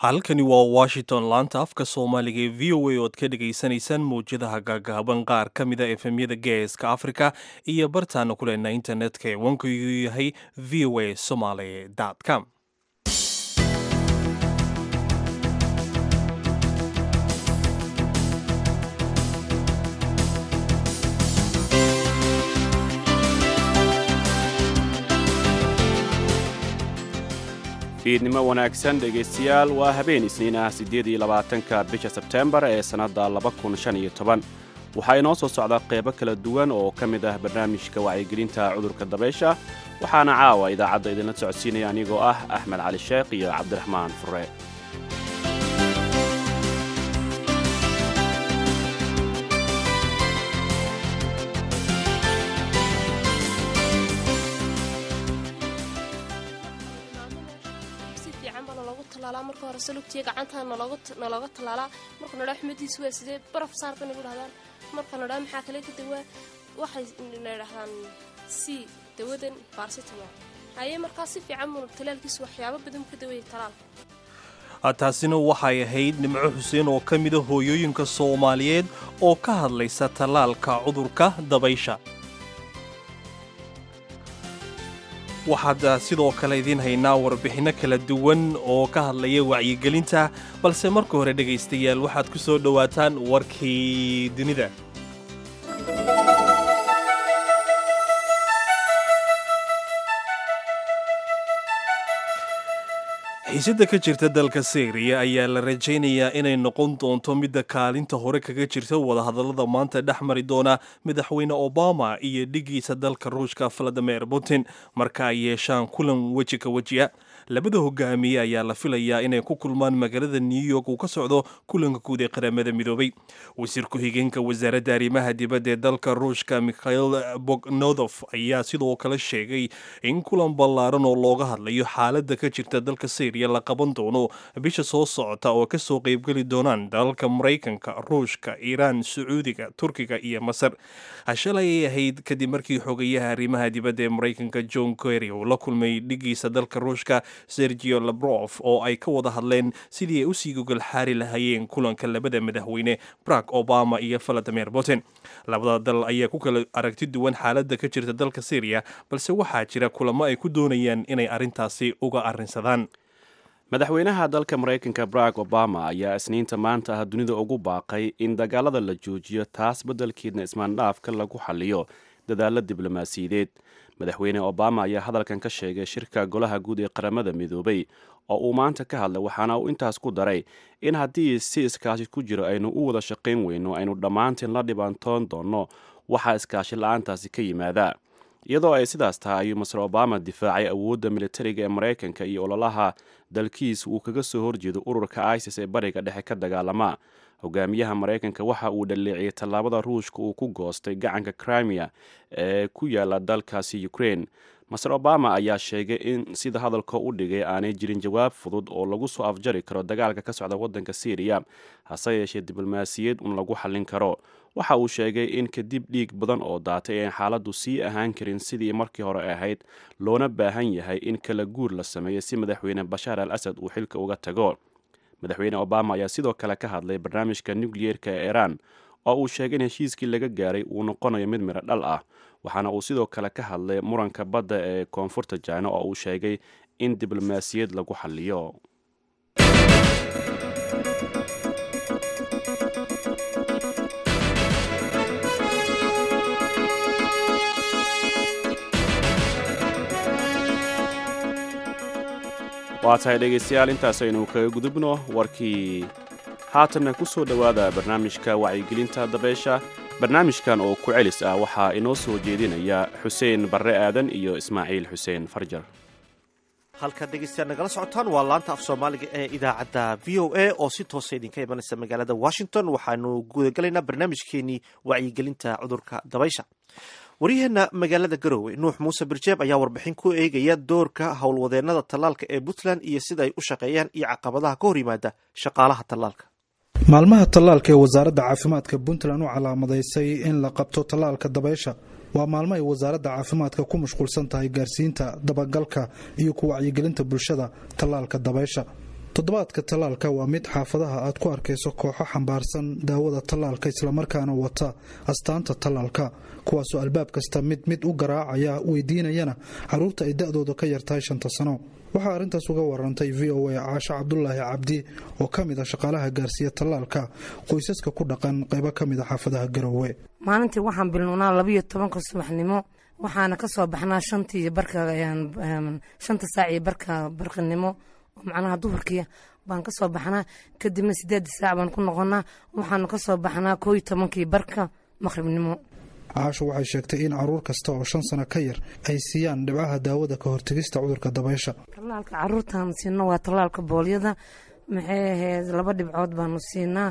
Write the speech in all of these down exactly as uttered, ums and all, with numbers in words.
halkani waa washington laanta afka soomaaliga ee v o a ood ka dhagaysanaysaan mawjadaha gaagaaban qaar ka mida efemyada geeska africa iyo bartaana ku lehna internetka ee wankaygu yahay v o a somaly com fiidnimo wanaagsan dhegaystayaal waa habeen isniin ah siddeed iyo labaatanka bisha Sebtembar ee sanadda laba kun shan iyo toban waxaa inoo soo socda qaybo kala duwan oo ka mid ah barnaamijka wacyigelinta cudurka dabaysha waxaana caawa idaacadda idinla socodsiinaya anigoo ah Axmed Cali Sheekh iyo Cabdiraxmaan Fure marka hore salugtiga gacanta nalooga talaalaa marka nadhaa xumadiisu waa sidee baraf saarta nagu dhahdaan marka nadhaa maxaa kale ka dawaa waxay nadhahdaan si dawadan paracetamol haye markaa si fiican muu talaalkiisu waxyaabo badan ka dawaya talaal taasina waxay ahayd Nimco Xuseen oo ka mid ah hooyooyinka Soomaaliyeed oo ka hadlaysa talaalka cudurka dabaysha waxaad sidoo kale idin haynaa warbixino kala duwan oo ka hadlaya wacyigelinta balse marka hore dhagaystayaal waxaad ku soo dhawaataan warkii dunida xiisadda ka jirta dalka Syria ayaa la rajaynayaa inay noqon doonto midda kaalinta hore kaga jirta wadahadallada maanta dhexmari doona madaxweyne Obama iyo dhigiisa dalka Ruushka Vladimir Putin marka ay yeeshaan kulan weji ka wejiya labada hogaamiye ayaa la filayaa inay ku kulmaan magaalada New York oo ka socdo kulanka guud ee qaramada midoobay wasiir ku-xigeenka wasaaradda arrimaha dibadda ee dalka Ruushka Mikhail Bogdanov ayaa sidoo kale sheegay in kulan ballaaran oo looga hadlayo xaaladda ka jirta dalka Syria la qaban doono bisha soo socota oo ka soo qayb gali doonaan dalalka Mareykanka, Ruushka, Iiraan, Sacuudiga, Turkiga iyo Masar. Shalay ahayd kadib markii xogayaha arrimaha dibadda ee Mareykanka John Kerry uu la kulmay dhigiisa dalka Ruushka Sergey Lavrov oo ay ka wada hadleen sidii ay u sii gogol xaari lahaayeen kulanka labada madaxweyne Barack Obama iyo Vladimir Putin. Labada dal ayaa ku kala aragti duwan xaaladda ka jirta dalka Syria balse waxaa jira kulamo ay ku doonayaan inay arrintaasi uga arrinsadaan. madaxweynaha dalka Mareykanka Barack Obama ayaa isniinta maanta ah dunida ugu baaqay in dagaalada la joojiyo taas beddelkeedna ismaandhaafka lagu xalliyo dadaalo diblomaasiyadeed madaxweyne Obama ayaa hadalkan ka sheegay shirka golaha guud ee qaramada midoobay oo uu maanta ka hadlay waxaana uu intaas ku daray in haddii si iskaashi ku jiro aynu u wada shaqayn weyno aynu dhammaanteen la dhibaantoon doono waxa iskaashi la'aantaasi ka yimaada iyadoo ay sidaas tahay ayuu Mister Obama difaacay awoodda militariga ee Mareykanka iyo ololaha dalkiisa uu kaga soo horjeedo ururka ISIS ee bariga dhexe ka dagaalama hogaamiyaha Mareykanka waxa uu dhaleeciyay tallaabada Ruushka uu ku goostay gacanka Crimea ee ku yaala dalkaasi Ukraine Mister Obama ayaa sheegay in sida hadalka u dhigay aanay jirin jawaab fudud oo lagu soo afjari karo dagaalka ka socda waddanka Syria hase yeeshee diblomaasiyad un lagu xallin karo waxa uu sheegay in kadib dhiig badan oo daatay ay xaaladdu sii ahaan karin sidii markii hore ahayd loona baahan yahay in kala guur la sameeyo si madaxweyne Bashar al-Assad uu xilka uga tago madaxweyne Obama ayaa sidoo kale ka hadlay barnaamijka nuclear-ka ee Iran oo uu sheegay in heshiiskii laga gaaray uu noqonayo mid miro dhal ah waxaana uu sidoo kale ka hadlay muranka badda ee koonfurta China oo uu sheegay in diblomaasiyad lagu xalliyo waa tahay dhegaystayaal intaas aynu kaga gudubno warkii haatanna ku soo dhowaada barnaamijka wacyigelinta dabaysha barnaamijkan oo ku celis ah waxaa inoo soo jeedinaya Xuseen Barre Aadan iyo Ismaaciil Xuseen Farjar halkaad dhegaystayaal nagala socotaan waa laanta af Soomaaliga ee idaacadda V O A oo si toos ah idinka imanaysa magaalada Washington waxaanu gudagalaynaa barnaamijkeenii wacyigelinta cudurka dabaysha waryaheena magaalada Garowe Nuux Muuse Birjeeb ayaa warbixin ku eegaya doorka howlwadeennada talaalka ee Puntland iyo sida ay u shaqeeyaan iyo caqabadaha ka hor yimaada shaqaalaha talaalka maalmaha talaalka ee wasaaradda caafimaadka Puntland u calaamadaysay in la qabto talaalka dabaysha waa maalmo ay wasaaradda caafimaadka ku mashquulsan tahay gaarsiinta dabagalka iyo ku wacyigelinta bulshada talaalka dabaysha toddobaadka tallaalka waa mid xaafadaha aad ku arkayso kooxo xambaarsan daawada tallaalka islamarkaana wata astaanta tallaalka kuwaasoo albaab kasta mid mid u garaacaya weydiinayana caruurta ay da'dooda ka yartahay shanta sano waxaa arrintaas uga warantay v o a caasho cabdulaahi cabdi oo ka mid a shaqaalaha gaarsiiya tallaalka qoysaska ku dhaqan qaybo ka mid a xaafadaha garowe. maalintii waxaan bilnownaa labiyo tobanka subaxnimo waxaana ka soo baxnaa shantii barka shanta saac iyo barka barqinimo macnaha duhurkii baan ka soo baxnaa kadibna sideedii saac baan ku noqonaa waxaanu ka soo baxnaa koo iyo tobankii barka maqribnimo. caasho waxay sheegtay in caruur kasta oo shan sano ka yar ay siiyaan dhibcaha daawada ka hortegista cudurka dabaysha. tallaalka caruurtaan siino waa tallaalka boolyada maxay ahayd laba dhibcood baanu siinaa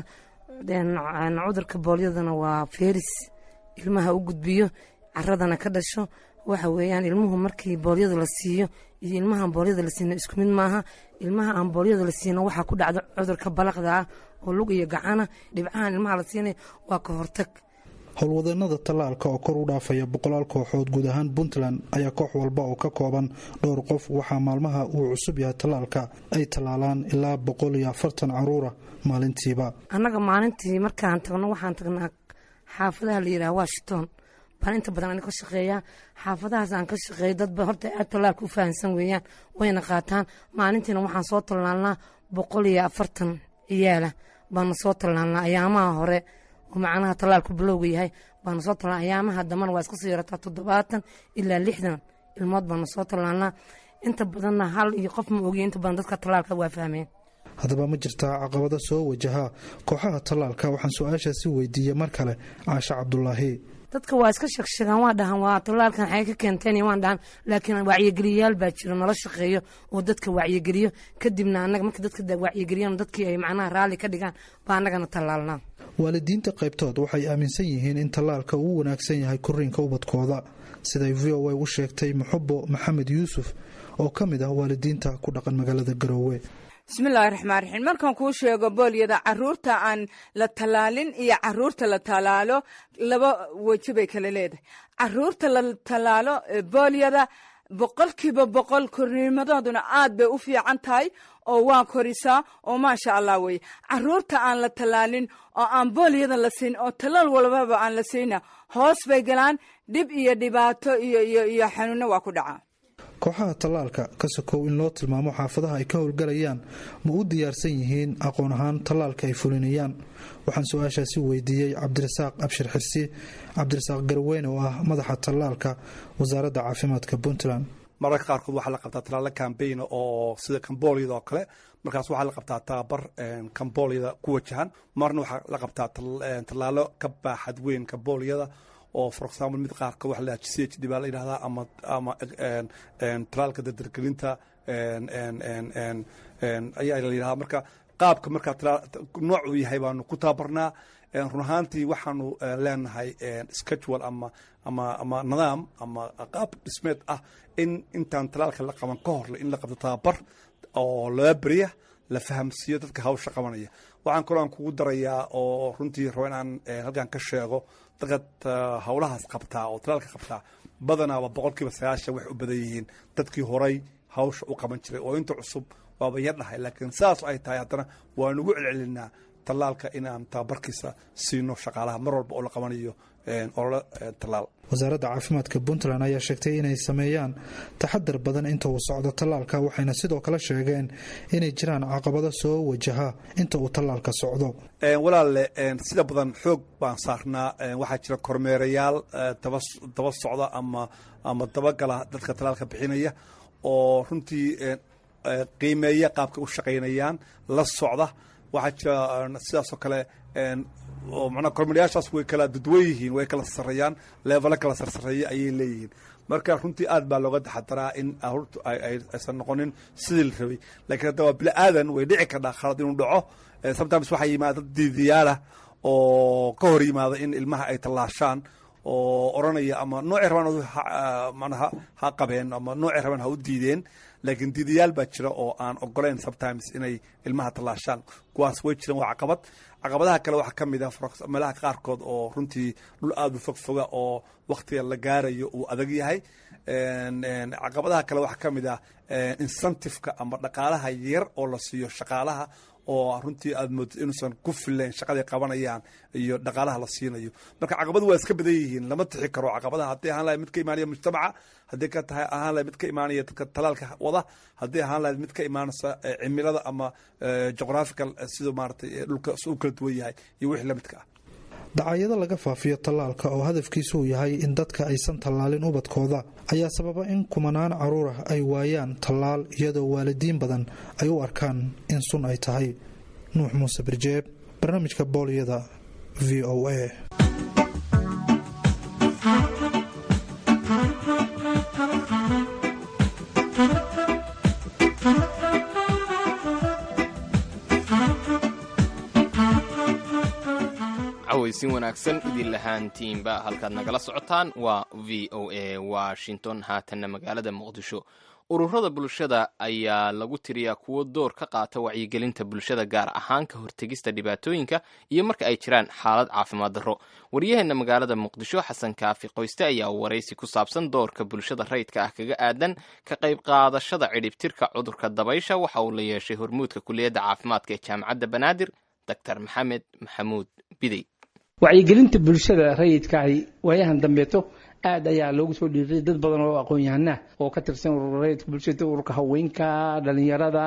cudurka boolyadana waa feris ilmaha u gudbiyo caradana ka dhasho waxa weeyaan ilmuhu markii boolyada la siiyo iyo ilmahaan boolyada la siino isku mid maaha. ilmaha aan boolyada la siino waxaa ku dhacda cudurka balaqda ah oo lug iyo gacana dhibcahan ilmaha la siinay waa ka hortag. howlwadeenada tallaalka oo kor u dhaafaya boqolaal kooxood guud ahaan puntland ayaa koox walba oo ka kooban dhowr qof waxaa maalmaha uu cusub yahay tallaalka ay tallaalaan ilaa boqol iyo afartan caruura maalintiiba. annaga maalintii markaan tagno waxaan tagnaa xaafadaha la yidhaha washington baan inta badan ani ka shaqeeyaa xaafadahaas aan ka shaqeeya dadba horta aad tallaalka u fahansan weeyaan wayna qaataan. maalintiina waxaan soo tallaalnaa boqol iyo afartan ciyaala baanu soo tallaalnaa ayaamaha hore oo macnaha tallaalku bilowga yahay baanu soo tallaalnaa. ayaamaha dambana waa iska soo yarataa toddobaatan ilaa lixdan ilmood baanu soo tallaalnaa. inta badanna hal iyo qof ma ogiya inta badan dadka tallaalka waa fahmeen. haddaba ma jirtaa caqabado soo wajaha kooxaha tallaalka? waxaan su-aashaasi weydiiyey mar kale caasho cabdulaahi. dadka waa iska sheegsheegaan waa dhahan waa tallaalkan xay ka keenteen waan dhahan laakiin wacyigeliyaal baa jira nala shaqeeyo oo dadka wacyigeliyo kadibna annaga marka dadka wacyigeliyaan dadkii ay macnaha raalli ka dhigaan baa annagana tallaalnaa. waalidiinta qaybtood waxay aaminsan yihiin in tallaalka uu wanaagsan yahay korriinka ubadkooda siday v o a u sheegtay muxubo maxamed yuusuf oo ka mid ah waalidiinta ku dhaqan magaalada garoowe. bismillaahi raxmaan raxiim markaan kuu sheego boolyada caruurta aan la tallaalin iyo caruurta la tallaalo laba weji bay kala leedahay. caruurta la tallaalo boolyada boqolkiiba boqol korniimadooduna aad bay u fiican tahay oo waa korisaa oo maasha allah weye. caruurta aan la tallaalin oo aan boolyada la siin oo tallaal walbaba aan la siina hoos bay galaan dhib iyo dhibaato iyo iyo iyo xanuunno waa ku dhacaa. kooxaha tallaalka ka sokow in loo tilmaamo xaafadaha ay ka howlgalayaan ma u diyaarsan yihiin aqoon ahaan tallaalka ay fulinayaan? waxaan su-aashaasi weydiiyey cabdirasaaq abshir xirsi cabdirasaaq garweyne oo ah madaxa tallaalka wasaaradda caafimaadka puntland. mararka qaarkood waxaa la qabtaa tallaalo kambayna oo sida kambooliyada oo kale markaas waxaa la qabtaa tababar kambooliyada ku wajahan marna waxaa la qabtaa tallaalo ka baaxad weyn kambooliyada oo for example mid qaarkood waxa la G C H D baa la yiraahdaa ama ama talaalka dardargelinta ayaa la yiraahdaa. marka qaabka marka nooc uu yahay baanu ku tababarnaa. run ahaantii waxaanu leenahay schedule ama ama ama nidaam ama qaab dhismeed ah in intaan talaalka la qaban ka hor in la qabto tababar oo loo bariya la fahamsiiyo dadka hawsha qabanaya. waxaan kaloo aan kugu darayaa oo runtii rabo inaan halkan ka sheego dadka hawlahaas qabtaa oo talaalka qabtaa badanaaba boqolkiiba sagaashan waxay u badan yihiin dadkii horay hawsha u qaban jiray oo inta cusub waaba yar dhahay laakiin saas ay tahay haddana waan ugu celcelinaa tallaalka inaan tababarkiisa siino shaqaalaha mar walba oo la qabanayo olole tallaal. wasaaradda caafimaadka puntland ayaa sheegtay inay sameeyaan taxadar badan inta uu socdo tallaalka waxayna sidoo kale sheegeen inay jiraan caqabado soo wajaha inta uu tallaalka socdo. walaalle sida badan xoog baan saarnaa. waxaa jira kormeerayaal daba socda ama ama dabagala dadka tallaalka bixinaya oo runtii qiimeeya qaabka u shaqaynayaan la socda. waxaa jira sidaasoo kale oo macnaha kormeerayaashaas way kala dadwan yihiin way kala sarreeyaan leevalo kala sarsareeya ayay leeyihiin. marka runtii aad baa looga taxadaraa in caruurtu aysan noqonin sidii la rabay laakiin hadda waa bini aadan way dhici kardhaa khalad inuu dhaco. sometimes waxaa yimaada dad diidiyaalah oo ka hor yimaada in ilmaha ay tallaashaan oo oranaya ama noocay rabaan manaha ha qabeen ama noocay rabaan ha u diideen laakiin diidayaal baa jira oo aan ogoleyn sometimes inay ilmaha tallaashaan kuwaas way jiraan waa caqabad caqabadaha kale waxaa ka mid ah meelaha qaarkood oo runtii dhul aada u fogfoga oo waktiga la gaarayo uu adag yahay caqabadaha kale waxaa ka mid ah incentiveka ama dhaqaalaha yar oo la siiyo shaqaalaha oo runtii aad moodid inuusan ku filayn shaqaday qabanayaan iyo dhaqaalaha la siinayo marka caqabadu waa iska badan yihiin lama tixi karo caqabadaha haddii ahaan lahayd mid ka imaanaya mujtamaca haddii ka tahay ahaan lahayd mid ka imaanaya dadka talaalka wada haddii ahaan lahayd mid ka imaanaysa cimilada ama geographical siduu maaragtay dhulka u kala duwan yahay iyo wixii lamidka ah dacayado laga faafiyo tallaalka oo hadafkiisu uu yahay in dadka aysan tallaalin ubadkooda ayaa sababa in kumanaan caruur ah ay waayaan tallaal iyadoo waalidiin badan ay u arkaan in sun ay tahay nuux muuse birjeeb barnaamijka booliyada v o a sin wanaagsan idin lahaantiinba halkaad nagala socotaan waa v o a washington haatanna magaalada muqdisho ururada bulshada ayaa lagu tiriyaa kuwo door ka qaata wacyigelinta bulshada gaar ahaan ka hortegista dhibaatooyinka iyo marka ay jiraan xaalad caafimaad darro waryaheena magaalada muqdisho xasan kaafi qoyste ayaa waraysi ku saabsan doorka bulshada rayidka ah kaga aadan ka qayb qaadashada cidhibtirka cudurka dabaysha waxa uu la yeeshay hormuudka kuliyadda caafimaadka ee jaamacadda banaadir doctor maxamed maxamuud bidey wacyigelinta bulshada rayidkaahi waayahan dambeeto aad ayaa loogu soo dhiiray dad badan oo aqoon-yahanah oo ka tirsan ururka rayidka bulshada ururka haweenka dhalinyarada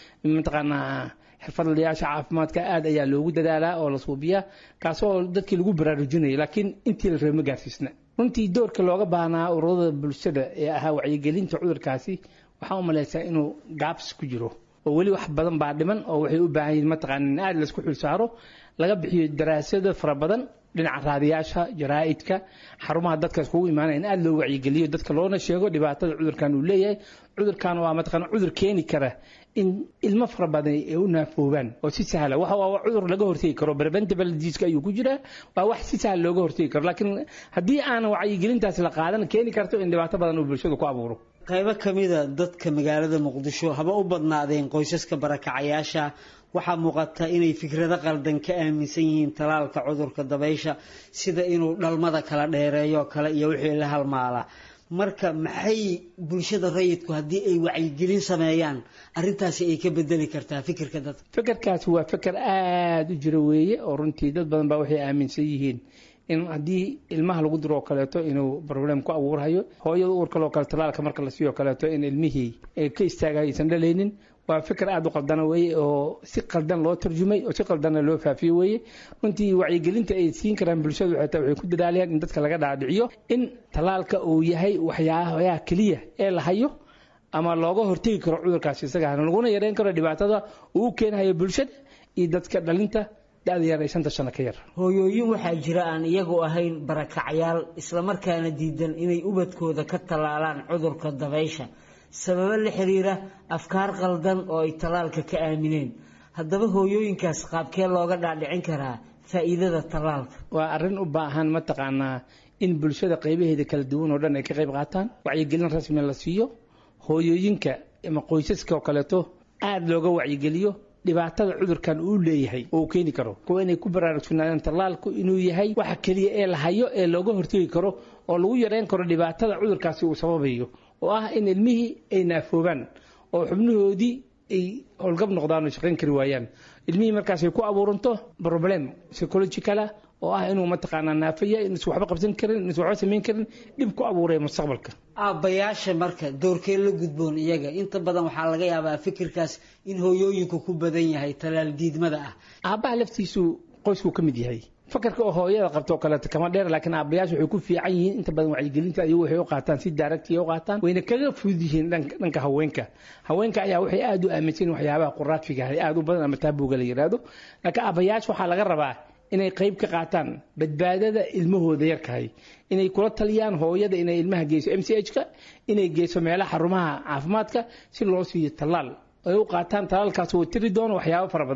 mataqaanaa xirfadlayaasha caafimaadka aad ayaa loogu dadaalaa oo la suubiyaa kaasoo dadkii lagu baraarujinaya laakiin intii la rabay ma gaarsiisna runtii doorka looga baahnaa ururada bulshada ee ahaa wacyigelinta cudurkaasi waxaa u malaysaa inuu gaabs ku jiro oo weli wax badan baa dhiman oo waxay u baahan yihiin mataqaana in aad laisku xilsaaro laga bixiyo daraasado fara badan dhinaca raadiyaasha jaraa'idka xarumaha dadka iskugu imaanaya in aad loo wacyigeliyo dadka loona sheego dhibaatada cudurkan uu leeyahay cudurkan waa mataqaana cudur keeni kara in ilmo fara badan ay u naafoobaan oo si sahla waxa waa cudur laga hortegi karo preventable disease ayuu ku jiraa waa wax si sahal looga hortegi karo laakiin haddii aan wacyigelintaas la qaadan keeni karto in dhibaato badan uu bulshada ku abuuro qaybo kamida dadka magaalada muqdisho haba u badnaadeen qoysaska barakacayaasha waxaa muuqata inay fikrado qaldan ka aaminsan yihiin talaalka cudurka dabaysha sida inuu dhalmada kala dheereeyo kale iyo wixii la halmaala marka maxay bulshada rayidku haddii ay wacyigelin sameeyaan arrintaasi ay ka bedeli kartaa fikirka dadka fikirkaasi waa fikir aada u jira weeye oo runtii dad badan baa waxay aaminsan yihiin in haddii ilmaha lagu diro oo kaleeto inuu problem ku abuurhayo hooyada uur kaloo kale talaalka marka la siiyo kaleeto in ilmihii ay ka istaagayo aysan dhalaynin waa fikir aada u qaldana weeye oo si qaldan loo tarjumay oo si qaldanna loo faafiyo weeye runtii wacyigelinta ay siin karaan bulshadu xitaa waxay ku dadaalayaan in dadka laga dhaadhiciyo in talaalka uu yahay waxyaabaha keliya ee la hayo ama looga hortegi karo cudurkaasi isaga laguna yareyn karo dhibaatada uu u keenayo bulshada iyo dadka dhalinta da-da yar ay shanta sano ka yar hooyooyin waxaa jira aan iyagu ahayn barakacyaal islamarkaana diidan inay ubadkooda ka talaalaan cudurka dabaysha sababo la xiriira afkaar qaldan oo ay talaalka ka aamineen haddaba hooyooyinkaas qaabkee looga dhaadhicin karaa faa'iidada talaalka waa arrin u baahan mataqaanaa in bulshada qaybaheeda kala duwan oo dhan ay ka qayb qaataan wacyigelin rasmi la siiyo hooyooyinka ama qoysaska oo kaleeto aada looga wacyigeliyo dhibaatada cudurkan uu leeyahay oo uu keeni karo kuwa inay ku baraarugsanaadan talaalku inuu yahay waxa keliya ee la hayo ee looga hortegi karo oo lagu yareyn karo dhibaatada cudurkaasi uu sababayo oo ah in ilmihii ay naafoobaan oo xubnahoodii ay howlgab noqdaan oo shaqayn kari waayaan ilmihii markaasay ku abuuranto problem psychological oo ah inuu mataqaanaa naafaya inuusan waxba qabsan karin inuusan waxba samayn karin dhib ku abuuraya mustaqbalka aabbayaasha marka doorkee la gudboon iyaga inta badan waxaa laga yaabaa fikirkaas in hooyooyinku ku badan yahay talaal diidmada ah aabbaha laftiisu qoysku ka mid yahay fakarka oo hooyada qabto oo kaleeto kama dheer laakiin aabbayaashu waxay ku fiican yihiin inta badan wacyigelinta ayagu waxay u qaataan si daaragti u qaataan wayna kaga fudud yihiin dhanka haweenka haweenka ayaa waxay aada u aaminsan waxyaabaha quraadfiga ah aada u badan ama taabuuga la yiraahdo laakiin aabbayaasha waxaa laga rabaa inay qayb ka qaataan badbaadada ilmahooda yarkahay inay kula taliyaan hooyada inay ilmaha geyso m c h-ka inay geyso meelaha xarumaha caafimaadka si loo siiyo tallaal ay u qaataan talaalkaas oo tiri doono waxyaabo fara badan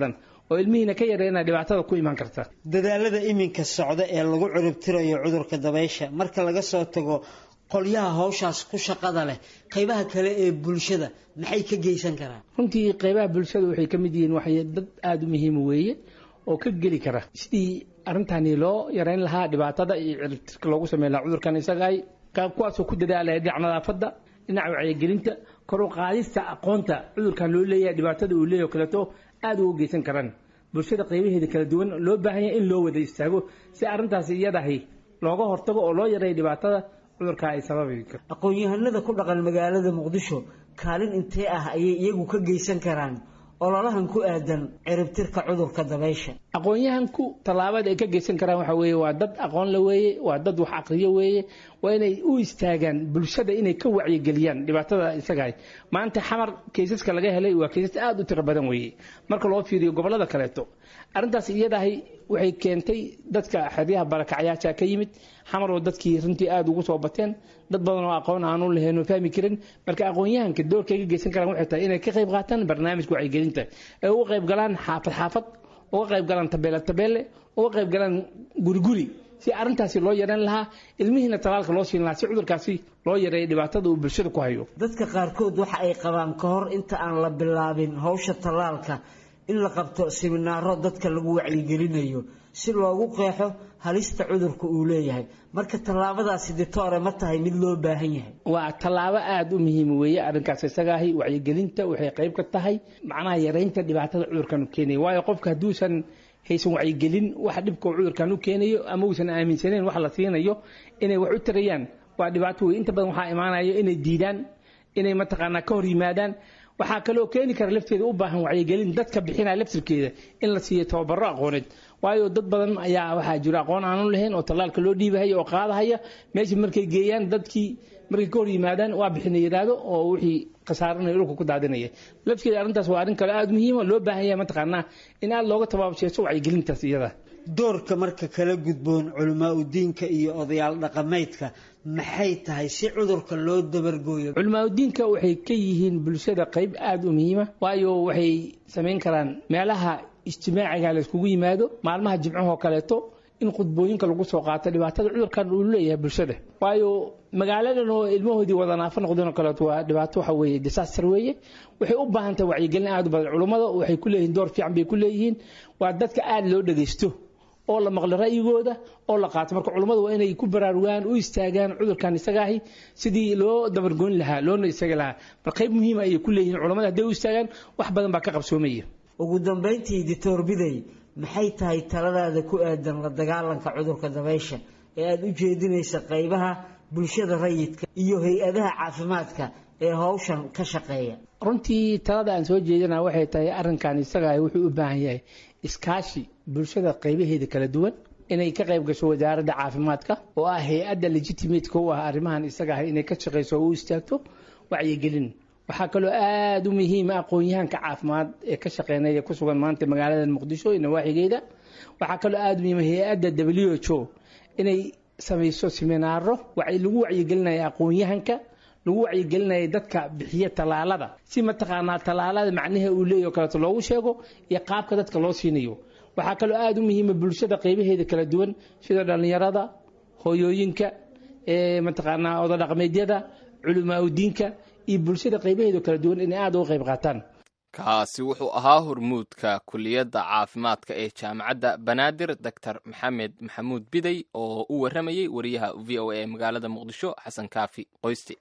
oo ilmihiina ka yareynaya dhibaatada ku imaan karta. dadaalada iminka socda ee lagu ciribtirayo cudurka dabaysha marka laga soo tago qolyaha hawshaas ku shaqada leh qaybaha kale ee bulshada maxay ka geysan karaan? runtii qaybaha bulshada waxay ka mid yihiin waxay dad aada u muhiim weeye oo ka geli kara sidii arrintani loo yareyn lahaa dhibaatada iyo ciribtirka loogu sameyn lahaa cudurkan isaga ay kuwaasoo ku dadaalaya dhinaca nadaafadda dhinaca wacyigelinta kor u qaadista aqoonta cudurkan loo leeyahay dhibaatada uu leeyahay oo kaleeto aada uga geysan karaan bulshada qaybaheeda kala duwan loo baahan yahay in loo wada istaago si arrintaasi iyadahay looga hortago oo loo yareeyo dhibaatada cudurka ay sababi karto. aqoon-yahanada ku dhaqan magaalada muqdisho kaalin intee ah ayay iyagu ka geysan karaan ololahan ku aadan ciribtirka cudurka dabaysha? aqoon-yahanku tallaabada ay ka geysan karaan waxa weeye waa dad aqoon la weeye waa dad wax aqriyo weeye waa inay u istaagaan bulshada inay ka wacyigeliyaan dhibaatada isaga ay maanta xamar kaysaska laga helay waa kaysas aada u tiro badan weeye marka loo fiiriyo gobollada kaleeto arrintaas iyadahay waxay keentay dadka xeryaha barakacyaasha ka yimid xamar oo dadkii runtii aada ugu soo bateen dad badan oo aqoon aanu lahayn oo fahmi karin marka aqoon-yahanka doorka ay ka geysan karaan waxay tahay inay ka qayb qaataan barnaamijka wacyigelinta ay uga qayb galaan xaafad xaafad uga qayb galaan tabeele tabeele uga qayb galaan guri guri si arrintaasi loo yareyn lahaa ilmihiina talaalka loo siin lahaa si cudurkaasi loo yareeyo dhibaatada uu bulshada ku hayo. dadka qaarkood waxa ay qabaan ka hor inta aan la bilaabin hawsha talaalka in la qabto siminaaro dadka lagu wacyigelinayo si loogu qeexo halista cudurka uu leeyahay marka tallaabadaasi ditoore ma tahay mid loo baahan yahay? waa tallaabo aada u muhiim weeye arrinkaas isagaahi wacyigelinta waxay qayb ka tahay macnaha yareynta dhibaatada cudurkan u keenaya waayo qofka hadduusan haysan wacyigelin waxa dhibka cudurkan u keenayo ama uusan aaminsaneyn wax la siinayo inay wax u tarayaan waa dhibaato weeye inta badan waxaa imaanaya inay diidaan inay mataqaanaa ka hor yimaadaan waxaa kaloo keeni kara lafteeda u baahan wacyigelin dadka bixinaya laftirkeeda in la siiyo tababaro aqooneed waayo dad badan ayaa waxaa jira aqoon aanu lahayn oo tallaalka loo dhiibahaya oo qaadahaya meeshii markay geeyaan dadkii markay ka hor yimaadaan waa bixina yidhaahdo oo wixii khasaaranaya dhulka ku daadinaya lafteeda arrintaas waa arrin kale aada muhiima loo baahan yahay mataqaanaa in aada looga tabaabsheeso wacyigelintaas iyada. doorka marka kala gudboon culamaa udiinka iyo odayaal dhaqameedka maxay tahay si cudurka loo dabargooyo? culamaa udiinka waxay ka yihiin bulshada qayb aada u muhiima waayo waxay samayn karaan meelaha ijtimaaciga la iskugu yimaado maalmaha jimcahoo kaleeto in khudbooyinka lagu soo qaato dhibaatada cudurkan uu leeyahay bulshada waayo magaaladan oo ilmahoodii wada naafo noqdeen oo kaleeto waa dhibaato waxa weeye disaster weeye waxay u baahan tahay wacyigelin aada u badan culummada waxay ku leeyihiin door fiican bay ku leeyihiin waa dadka aada loo dhagaysto oo la maqlo ra'yigooda oo la qaato marka culummadu waa inay ku baraarugaan u istaagaan cudurkan isagaahi sidii loo dabargoyn lahaa loona istaaga lahaa mar qayb muhiima ayay ku leeyihiin culummada hadday u istaagaan wax badan baa ka qabsoomaya. ugu dambeyntii dictor biday maxay tahay taladaada ku aadan la dagaalanka cudurka dabaysha ee aada u jeedinaysa qaybaha bulshada rayidka iyo hay-adaha caafimaadka ee hawshan ka shaqeeya? runtii talada aan soo jeedinaa waxay tahay arrinkan isagaa wuxuu u baahan yahay iskaashi bulshada qaybaheeda kala duwan inay ka qayb gasho wasaaradda caafimaadka oo ah hay-adda legitimateka u ah arrimahan isaga ah inay ka shaqeyso oo u istaagto wacyigelin. waxaa kaloo aada u muhiima aqoon-yahanka caafimaad ee ka shaqeynaya ku sugan maanta magaalada muqdisho iyo nawaaxigeeda waxaa kaloo aada u muhiima hay-adda w h o inay samayso siminaaro lagu wacyigelinaya aqoon-yahanka lagu wacyigelinaya dadka bixiya tallaalada si mataqaanaa tallaalada macnaha uu leeyahy oo kaleeto loogu sheego iyo qaabka dadka loo siinayo. waxaa kaloo aada u muhiima bulshada qaybaheeda kala duwan sida dhallinyarada hooyooyinka ee mataqaanaa oda dhaqmeedyada culamaa udiinka iyo bulshada qaybaheeda kala duwan inay aada uga qayb qaataan. kaasi wuxuu ahaa hormuudka kuliyadda caafimaadka ee jaamacadda banaadir doctor maxamed maxamuud biday oo u warramayey wariyaha v o a ee magaalada muqdisho xasan kaafi qoysti.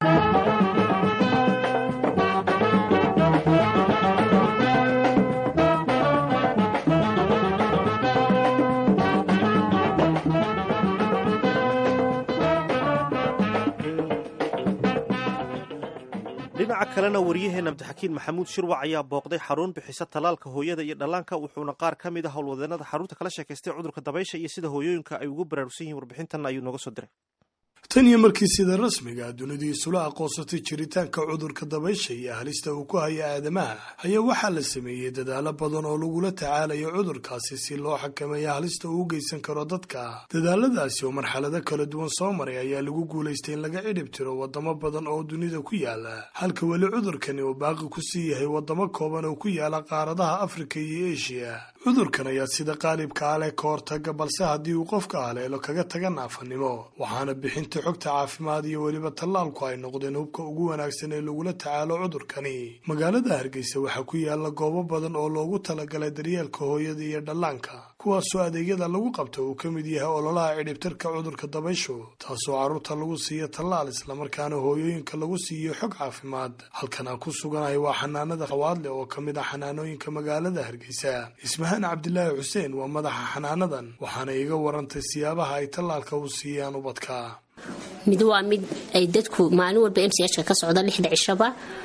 dhinaca kalena wariyaheen abdixakiin maxamuud shirwac ayaa booqday xarun bixisa talaalka hooyada iyo dhallaanka wuxuuna qaar ka mid a howlwadeenada xarunta kala sheekaystay cudurka dabaysha iyo sida hooyooyinka ay ugu baraarugsan yihiin warbixintan ayuu nooga soo diray. tan iyo markii sida rasmiga dunidu isula aqoonsatay jiritaanka cudurka dabaysha iyo halista uu ku hayo aadamaha ayaa waxaa la sameeyey dadaalo badan oo lagula tacaalayo cudurkaasi si loo xakameeyo halista uu u geysan karo dadka. dadaaladaasi oo marxalado kala duwan soo maray ayaa lagu guulaystay in laga cidhib tiro wadamo badan oo dunida ku yaala, halka weli cudurkani uu baaqi ku sii yahay wadamo kooban oo ku yaala qaaradaha Afrika iyo Asia. cudurkan ayaa sida qaalibka ah leh ka hortaga, balse haddii uu qofka haleelo kaga taga naafanimo, waxaana bixinta xogta caafimaad iyo weliba tallaalku ay noqdeen hubka ugu wanaagsan ee lagula tacaalo cudurkani. magaalada Hargeysa waxaa ku yaala goobo badan oo loogu talagalay daryeelka hooyada iyo dhallaanka, kuwaasoo adeegyada lagu qabto uu ka mid yahay ololaha cidhibtirka cudurka dabayshu, taasoo carruurta lagu siiyo tallaal islamarkaana hooyooyinka lagu siiyo xog caafimaad. halkan aan ku suganahay waa xanaanada Qawaadle oo ka mid ah xanaanooyinka magaalada Hargeysa. ismahaan cabdilaahi xuseen waa madaxa xanaanadan, waxaana iga warantay siyaabaha ay tallaalka u siiyaan ubadka. mid waa mid ay dadku maalin walba M C H ka socda lixda cishaba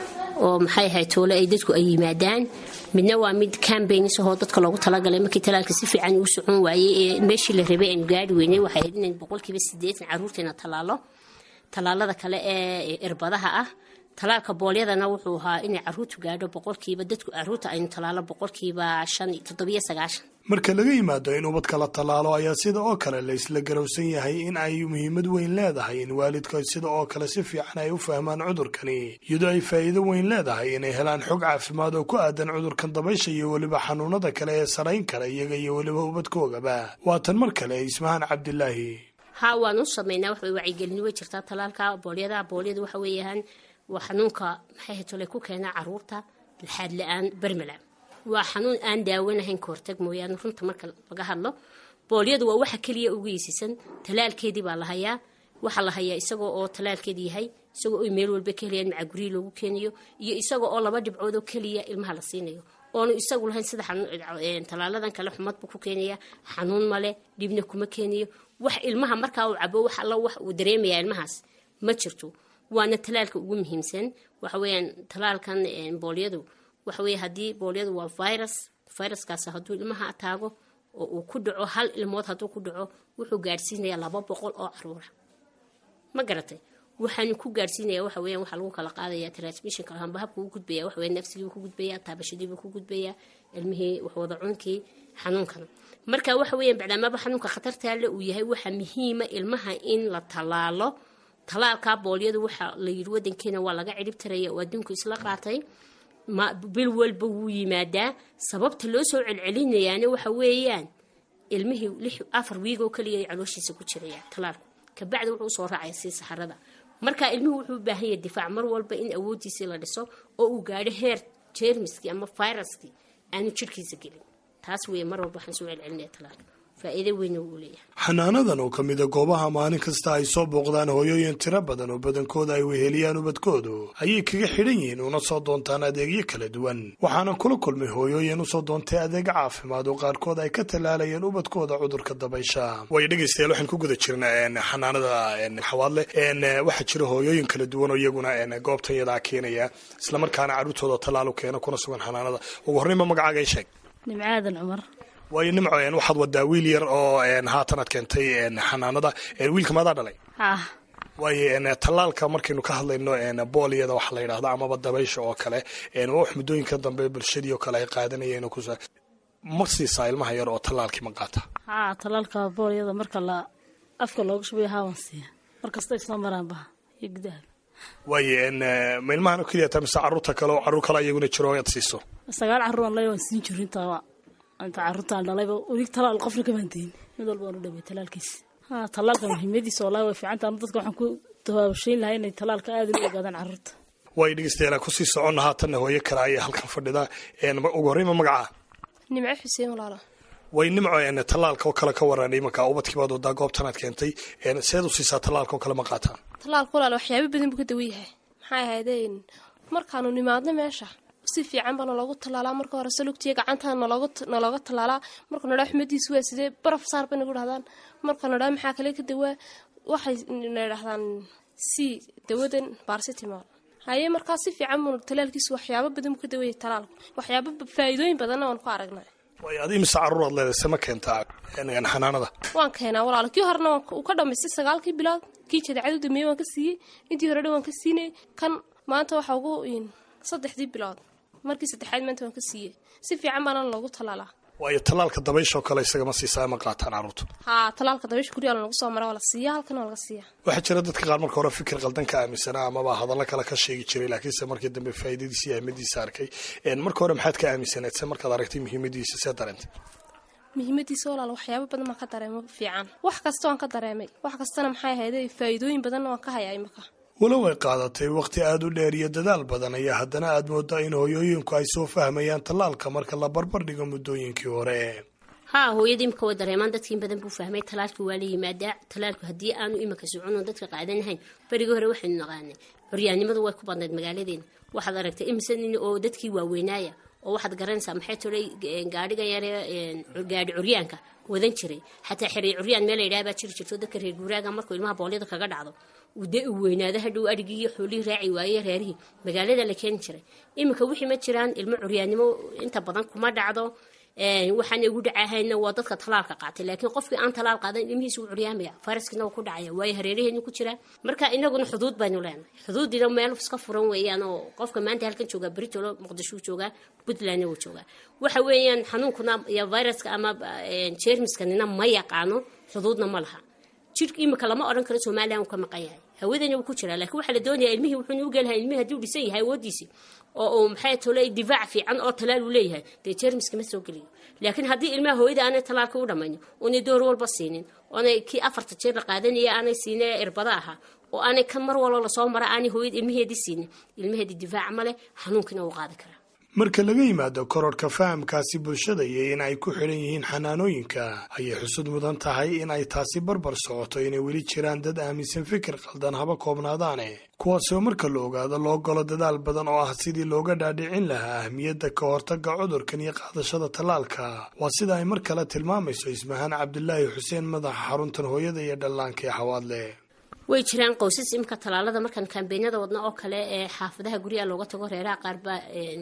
oo maxay ahayd toole ay dadku ay yimaadaan. midna waa mid campaigns oo dadka loogu talagalay markii talaalka si fiican u socon waayay ee meeshii la rabay in gaari weynay waxay ahayd in boqolkiiba siddeetan carruurteena talaalo. talaalada kale ee irbadaha ah, talaalka boolyadana wuxuu ahaa in carruurtu gaadho boqolkiiba dadku carruurta ay talaalo boqolkiiba shan iyo toddoba iyo sagaashan. marka laga yimaado in ubadka la tallaalo ayaa sida oo kale la isla garowsan yahay in ay muhiimad weyn leedahay in waalidka sida oo kale si fiican ay u fahmaan cudurkani, iyadoo ay faa'iido weyn leedahay inay helaan xog caafimaad oo ku aadan cudurkan dabaysha iyo weliba xanuunada kale ee sarayn kara iyaga iyo weliba ubadkoogaba. waa tan mar kale ismahaan cabdilaahi. haa waan u sameynaa wax wacyigelin way jirtaa talaalka boolyada. boolyadu waxa weeyaan waa xanuunka maxay tole ku keena carruurta laxaad la'aan barmala. waa xanuun aan daawanahayn ka hortag mooyaane runta marka laga hadlo. boolyadu waa waxa kaliya ugu yisisan, talaalkeedii baa la hayaa. waxa la hayaa isagoo oo talaalkeedii yahay, isagoo oo meel walba kaliya maca guri loogu keenayo, iyo isagoo oo laba dhibcood oo kaliya ilmaha la siinayo, oonu isagu lahayn sida talaaladan kale xumad buu ku keenaya, xanuun male, dhibna kuma keenayo. wax ilmaha markaa uu cabo wax alla wax uu dareemaya ilmahaas ma jirto. waana talaalka ugu muhiimsan. waxa weeyaan talaalkan boolyadu waxa weeye haddii boolyadu waa virus, viruskaas hadduu ilmaha taago oo uu ku dhaco hal ilmood hadduu ku dhaco wuxuu gaarsiinayaa laba boqol oo carruura. ma garatay? waxaan ku gaarsiinayaa waxa weeyaan waxa lagu kala qaadayaa transmissionka hamba habka uu gudbaya waxa weeyaan nafsigii ku gudbaya, taabashadii ku gudbaya, ilmihii wax wada cunkii xanuunkan. marka waxa weeyaan bacdaamaba xanuunka khatarta leh uu yahay waxa muhiima ilmaha in la talaalo. talaalka boolyadu waxa la yiri wadankeena waa laga cidhib tiraya oo adduunku isla qaatay. ma bil walba wuu yimaadaa. sababta loo soo celcelinayaana waxa weeyaan ilmihii lix afar wiig oo kaliya ay calooshiisa ku jiraya talaalku, kabacdi wuxuu soo raacay si saxarada. marka ilmuhu wuxuu u baahan yahay difaac mar walba in awoodiisa la dhiso oo uu gaadho heer jeermiski ama viruski aanu jirkiisa gelin. taas weeye mar walba waxaan soo celcelinaya talaalka. faa'iido weyn uu leeyahay. xanaanadan oo ka mid ah goobaha maalin kasta ay soo booqdaan hooyooyin tiro badan oo badankooda ay weheliyaan ubadkoodu ayay kaga xidhan yihiin una soo doontaan adeegyo kala duwan. waxaana kula kulmay hooyooyin usoo doontay adeeg caafimaad oo qaarkood ay ka tallaalayeen ubadkooda cudurka dabaysha. way dhegaystayaal waxaan ku guda jirnaa xanaanada Xawaadle. waxaa jira hooyooyin kala duwan oo iyaguna goobtan yadaa keenaya islamarkaana carruurtooda tallaal u keena kuna sugan xanaanada. ugu horreynba magacaaga ii sheeg. nimcaadan cumar. waayo nimco waxaad wadaa wiil yar oo haatan aad keentay xanaanada. wiilka maadaa dhalay? ah waayo tallaalka markaynu ka hadlayno boolyada waxa la yidhaahda amaba dabaysha oo kale waa wax muddooyinka dambe bulshadii oo kale ay qaadanayeen ku ma siisaa ilmaha yar oo tallaalkii ma qaata? haa tallaalka boolyada marka la afka looga shubayo haa waan siiya markasta soo maraan baha iyo gudaha. waayo ma ilmahan keliya taa mise carruurta kale oo carruur kale iyaguna jiro aad siiso? sagaal carruur aan waan siin jirin taa anta carruurtaan dhalayba weli talaal qofna kama diin mid walba oo dhabay talaalkiis. ha talaalka muhiimadiisa wallahi way fiican tahay. dadka waxaan ku tawaabshayn lahayn inay talaalka aad u ogaadaan carruurta. way dhigaystayaal ku sii socon haatan hooyo kale ay halkan fadhida. een ugu horreyn magaca? nimco xuseen walaalo. way nimco een talaalka oo kale ka waranay marka ubadkii baad wadaa goobtan aad keentay. een seed u siisaa talaalka oo kale ma qaataan? talaalku walaalo waxyaabo badan buu ka dawan yahay. maxay ahaydeen markaanu nimaadno meesha si fiican bana loogu talaalaa. marka hore salugtiya gacantaana loogu nalooga talaalaa. marka nadhaa xumadiisu waa sidee baraf saar bay nagu dhahdaan. marka nadhaa maxaa kale ka dawaa waxay nadhahdaan si dawadan barsitimo haye markaa si fiican buu talaalkiisu waxyaabo badan buu ka dawayay talaalku. waxyaabo faa'iidooyin badanna waan ku aragnay. way adi imisa caruur aad leedahay sama keentaa xanaanada? waan keenaa walaal, kii horena uu ka dhamaystay sagaalkii bilood, kii jadeecadu dambeeyey waan ka siiyey, intii hore dhan waan ka siinay, kan maanta waxaa ugu saddexdii bilood, markii saddexaad maanta waan ka siiyey. si fiican baana loogu talaalaa. waayo talaalka dabaysha oo kale isagama siisaa ma qaataan carruurta? haa, talaalka dabaysha guriga lagu soo maraa waa la siiyaa, halkan waa laga siiyaa. waxaa jira dadka qaar marka hore fikir qaldan ka aaminsanaa amaba hadallo kale ka sheegi jiray, laakiinse markii dambe faa'iidadiisa iyo ahmadiisa arkay. marka hore maxaad ka aaminsaneed se markaad aragtay muhiimadiisa see dareentay? muhiimadiisa walaal waxyaabo badan baan ka dareemo fiican, wax kasta waan ka dareemay, wax kastana maxay ahayd faa'iidooyin badanna waan ka hayaa imika. walow ay qaadatay waqti aada u dheer iyo dadaal badan ayaa haddana aad moodaa in hooyooyinku ay soo fahmayaan tallaalka marka la barbar dhigo muddooyinkii hore. haa, hooyada imika way dareemaan, dadkiin badan buu fahmay talaalka waa la yimaadaa. talaalku haddii aanu imika socono dadka qaadanahayn, berigii hore waxaynu naqaanay curyaannimadu way ku badnayd magaaladeena. waxaad aragtay imise nin oo dadkii waaweynaaya oo waxaad garanaysaa maxay tolay gaadhigan yare gaadhi curyaanka wadan jiray, xataa xiriir curyaan meel la yidhaha baa jiri jirto dadka reer guuraaga markuu ilmaha boolyada kaga dhacdo ude u weynaada hadhow adhigii iyo xoolihii raaci waayey reerihii magaalada la keeni jiray. iminka wixii ma jiraan, ilmo curyaannimo inta badan kuma dhacdo. waxaan igu dhacahayna waa dadka talaalka qaatay, laakiin qofkii aan talaal qaadan ilmihiisa uu curyaamaya, fayraskina uu ku dhacaya, waayo hareeraheenu ku jira. marka inaguna xuduud baynu leenahay, xuduudina meel iska furan weeyaan oo qofka maanta halkan jooga Britolo Muqdisho jooga, Puntland uu jooga. waxa weeyaan xanuunkuna iyo fayraska ama jeermiskanina ma yaqaano, xuduudna ma laha. jirka imika lama oran karo Soomaaliya uu ka maqan yahay, hawadana uu ku jira, laakiin waxa la doonayaa ilmihii wuxuu u gelahay ilmihii hadii uu dhisan yahay awoodiisi oo oo maxay tolay difaac fiican oo talaal u leeyahay, de jeermiska ma soo geliyo. laakiin haddii ilmaha hooyada aanay talaalka u dhamaynin, oonay door walba siinin, oonay kii afarta jeer la qaadanaya aanay siinay irbada aha, oo aanay kan mar walba la soo mara aanay hooyada ilmaheedii siinin, ilmaheedii difaac ma leh, xanuunkina uu qaadi karaa. marka laga yimaado kororhka fahamkaasi bulshada iyo in ay ku xidhan yihiin xanaanooyinka, ayay xusud mudan tahay in ay taasi barbar socoto inay weli jiraan dad aaminsan fikir qaldan haba koobnaadaane, kuwaasoo marka la ogaado loo galo dadaal badan oo ah sidii looga dhaadhicin lahaa ahmiyadda ka hortagga cudurkan iyo qaadashada tallaalka. waa sida ay mar kale tilmaamayso Ismahaan Cabdilaahi Xuseen, madaxa xaruntan hooyada iyo dhallaanka ee Xawaadle. way jiraan qoysas imka talaalada markan kaambeynada wadna oo kale ee xaafadaha guriga looga tago reeraha qaar ba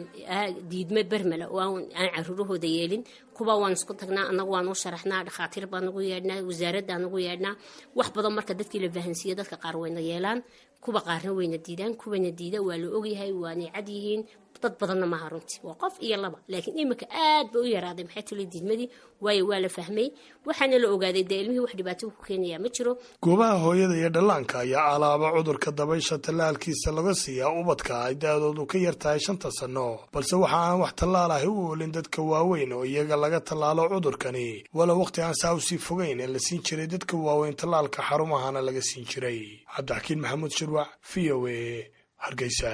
diidme bermala oo aan caruurahooda yeelin. kuba waan isku tagnaa, anagu waan u sharaxnaa, dhakhaatiir baan ugu yeedhnaa, wasaaradda aan ugu yeedhnaa. wax badan marka dadkii la fahansiiyo dadka qaar wayna yeelaan, kuba qaarna wayna diidaan. kuwana diida waa la ogyahay, waanay cad yihiin, dad badanna maaha runtii, waa qof iyo laba. laakiin imika aad ba u yaraaday maxay tuli diidmadii, waayo waa la fahmay, waxaana la ogaaday dee ilmihii wax dhibaato ku keenaya ma jiro. goobaha hooyada iyo dhallaanka ayaa alaaba cudurka dabaysha tallaalkiisa laga siiyaa ubadka ay da-doodu ka yar tahay shanta sano, balse waxa aan wax tallaal ahi u oolin dadka waaweyn oo iyaga laga tallaalo cudurkani, walow waqti aan saa usii fogeyn ee la siin jiray dadka waaweyn tallaalka xarumahana laga siin jiray. cabdixakiin maxamuud shirwac, v o a, Hargeysa.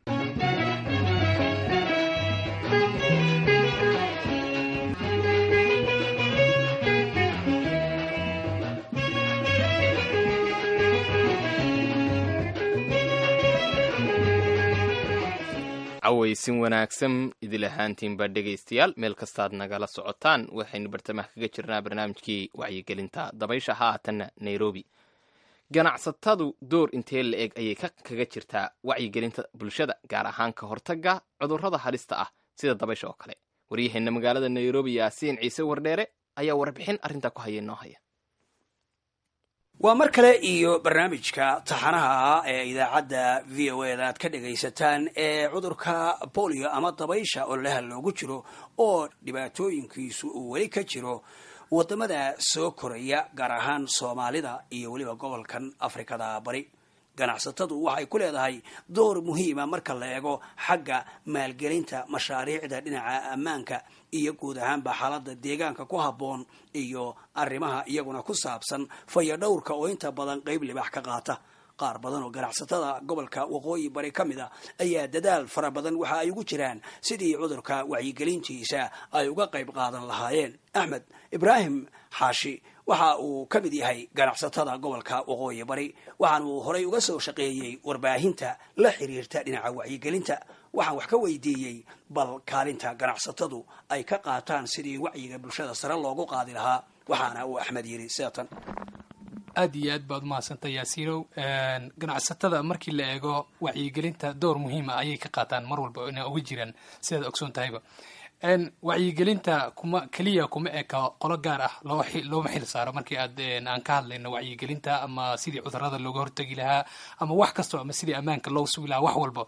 cawaysin wanaagsan idil ahaantiinba dhegaystayaal, meel kastaad nagala socotaan. waxaynu bartamaha kaga jirnaa barnaamijkii wacyigelinta dabaysha, haatanna Nairobi. ganacsatadu door intee la eg ayay kaga jirtaa wacyigelinta bulshada, gaar ahaan ka hortagga cudurrada halista ah sida dabaysha oo kale? waryaheena magaalada Nairobi Yaasiin Ciise Wardheere ayaa warbixin arrinta ku haya noo haya. waa mar kale iyo barnaamijka taxanaha ee idaacadda v o a da aad ka dhagaysataan ee cudurka bolio ama dabaysha oo laha loogu jiro, oo dhibaatooyinkiisu uu weli ka jiro wadamada soo koraya, gaar ahaan Soomaalida iyo weliba gobolkan Afrikada Bari. ganacsatadu waxay ku leedahay door muhiima marka la eego xagga maalgelinta mashaariicda dhinaca ammaanka iyo guud ahaanba xaaladda deegaanka ku habboon iyo arrimaha iyaguna ku saabsan fayadhowrka oo inta badan qayb libax ka qaata. qaar badan oo ganacsatada gobolka Waqooyi Bari ka mid ah ayaa dadaal fara badan waxa ay ugu jiraan sidii cudurka wacyigelintiisa ay uga qayb qaadan lahaayeen. Axmed Ibraahim Xaashi waxa uu ka mid yahay ganacsatada gobolka Waqooyi Bari, waxaana uu horay uga soo shaqeeyey warbaahinta la xiriirta dhinaca wacyigelinta. waxaan wax ka weydiiyey bal kaalinta ganacsatadu ay ka qaataan sidii wacyiga bulshada sare loogu qaadi lahaa, waxaana uu Axmed yiri seetan. aad iyo aad baad umahadsantay Yaasiinow. ganacsatada markii la eego wacyigelinta door muhiima ayay ka qaataan mar walba inay uga jiraan sidaad ogsoon tahayba. wacyigelinta kuma keliya kuma eka qolo gaar ah loo looma xil saaro markii aad aan ka hadlayno wacyigelinta ama sidii cudurrada looga hortegi lahaa ama wax kastoo ama sidii ammaanka loo sugi lahaa wax walba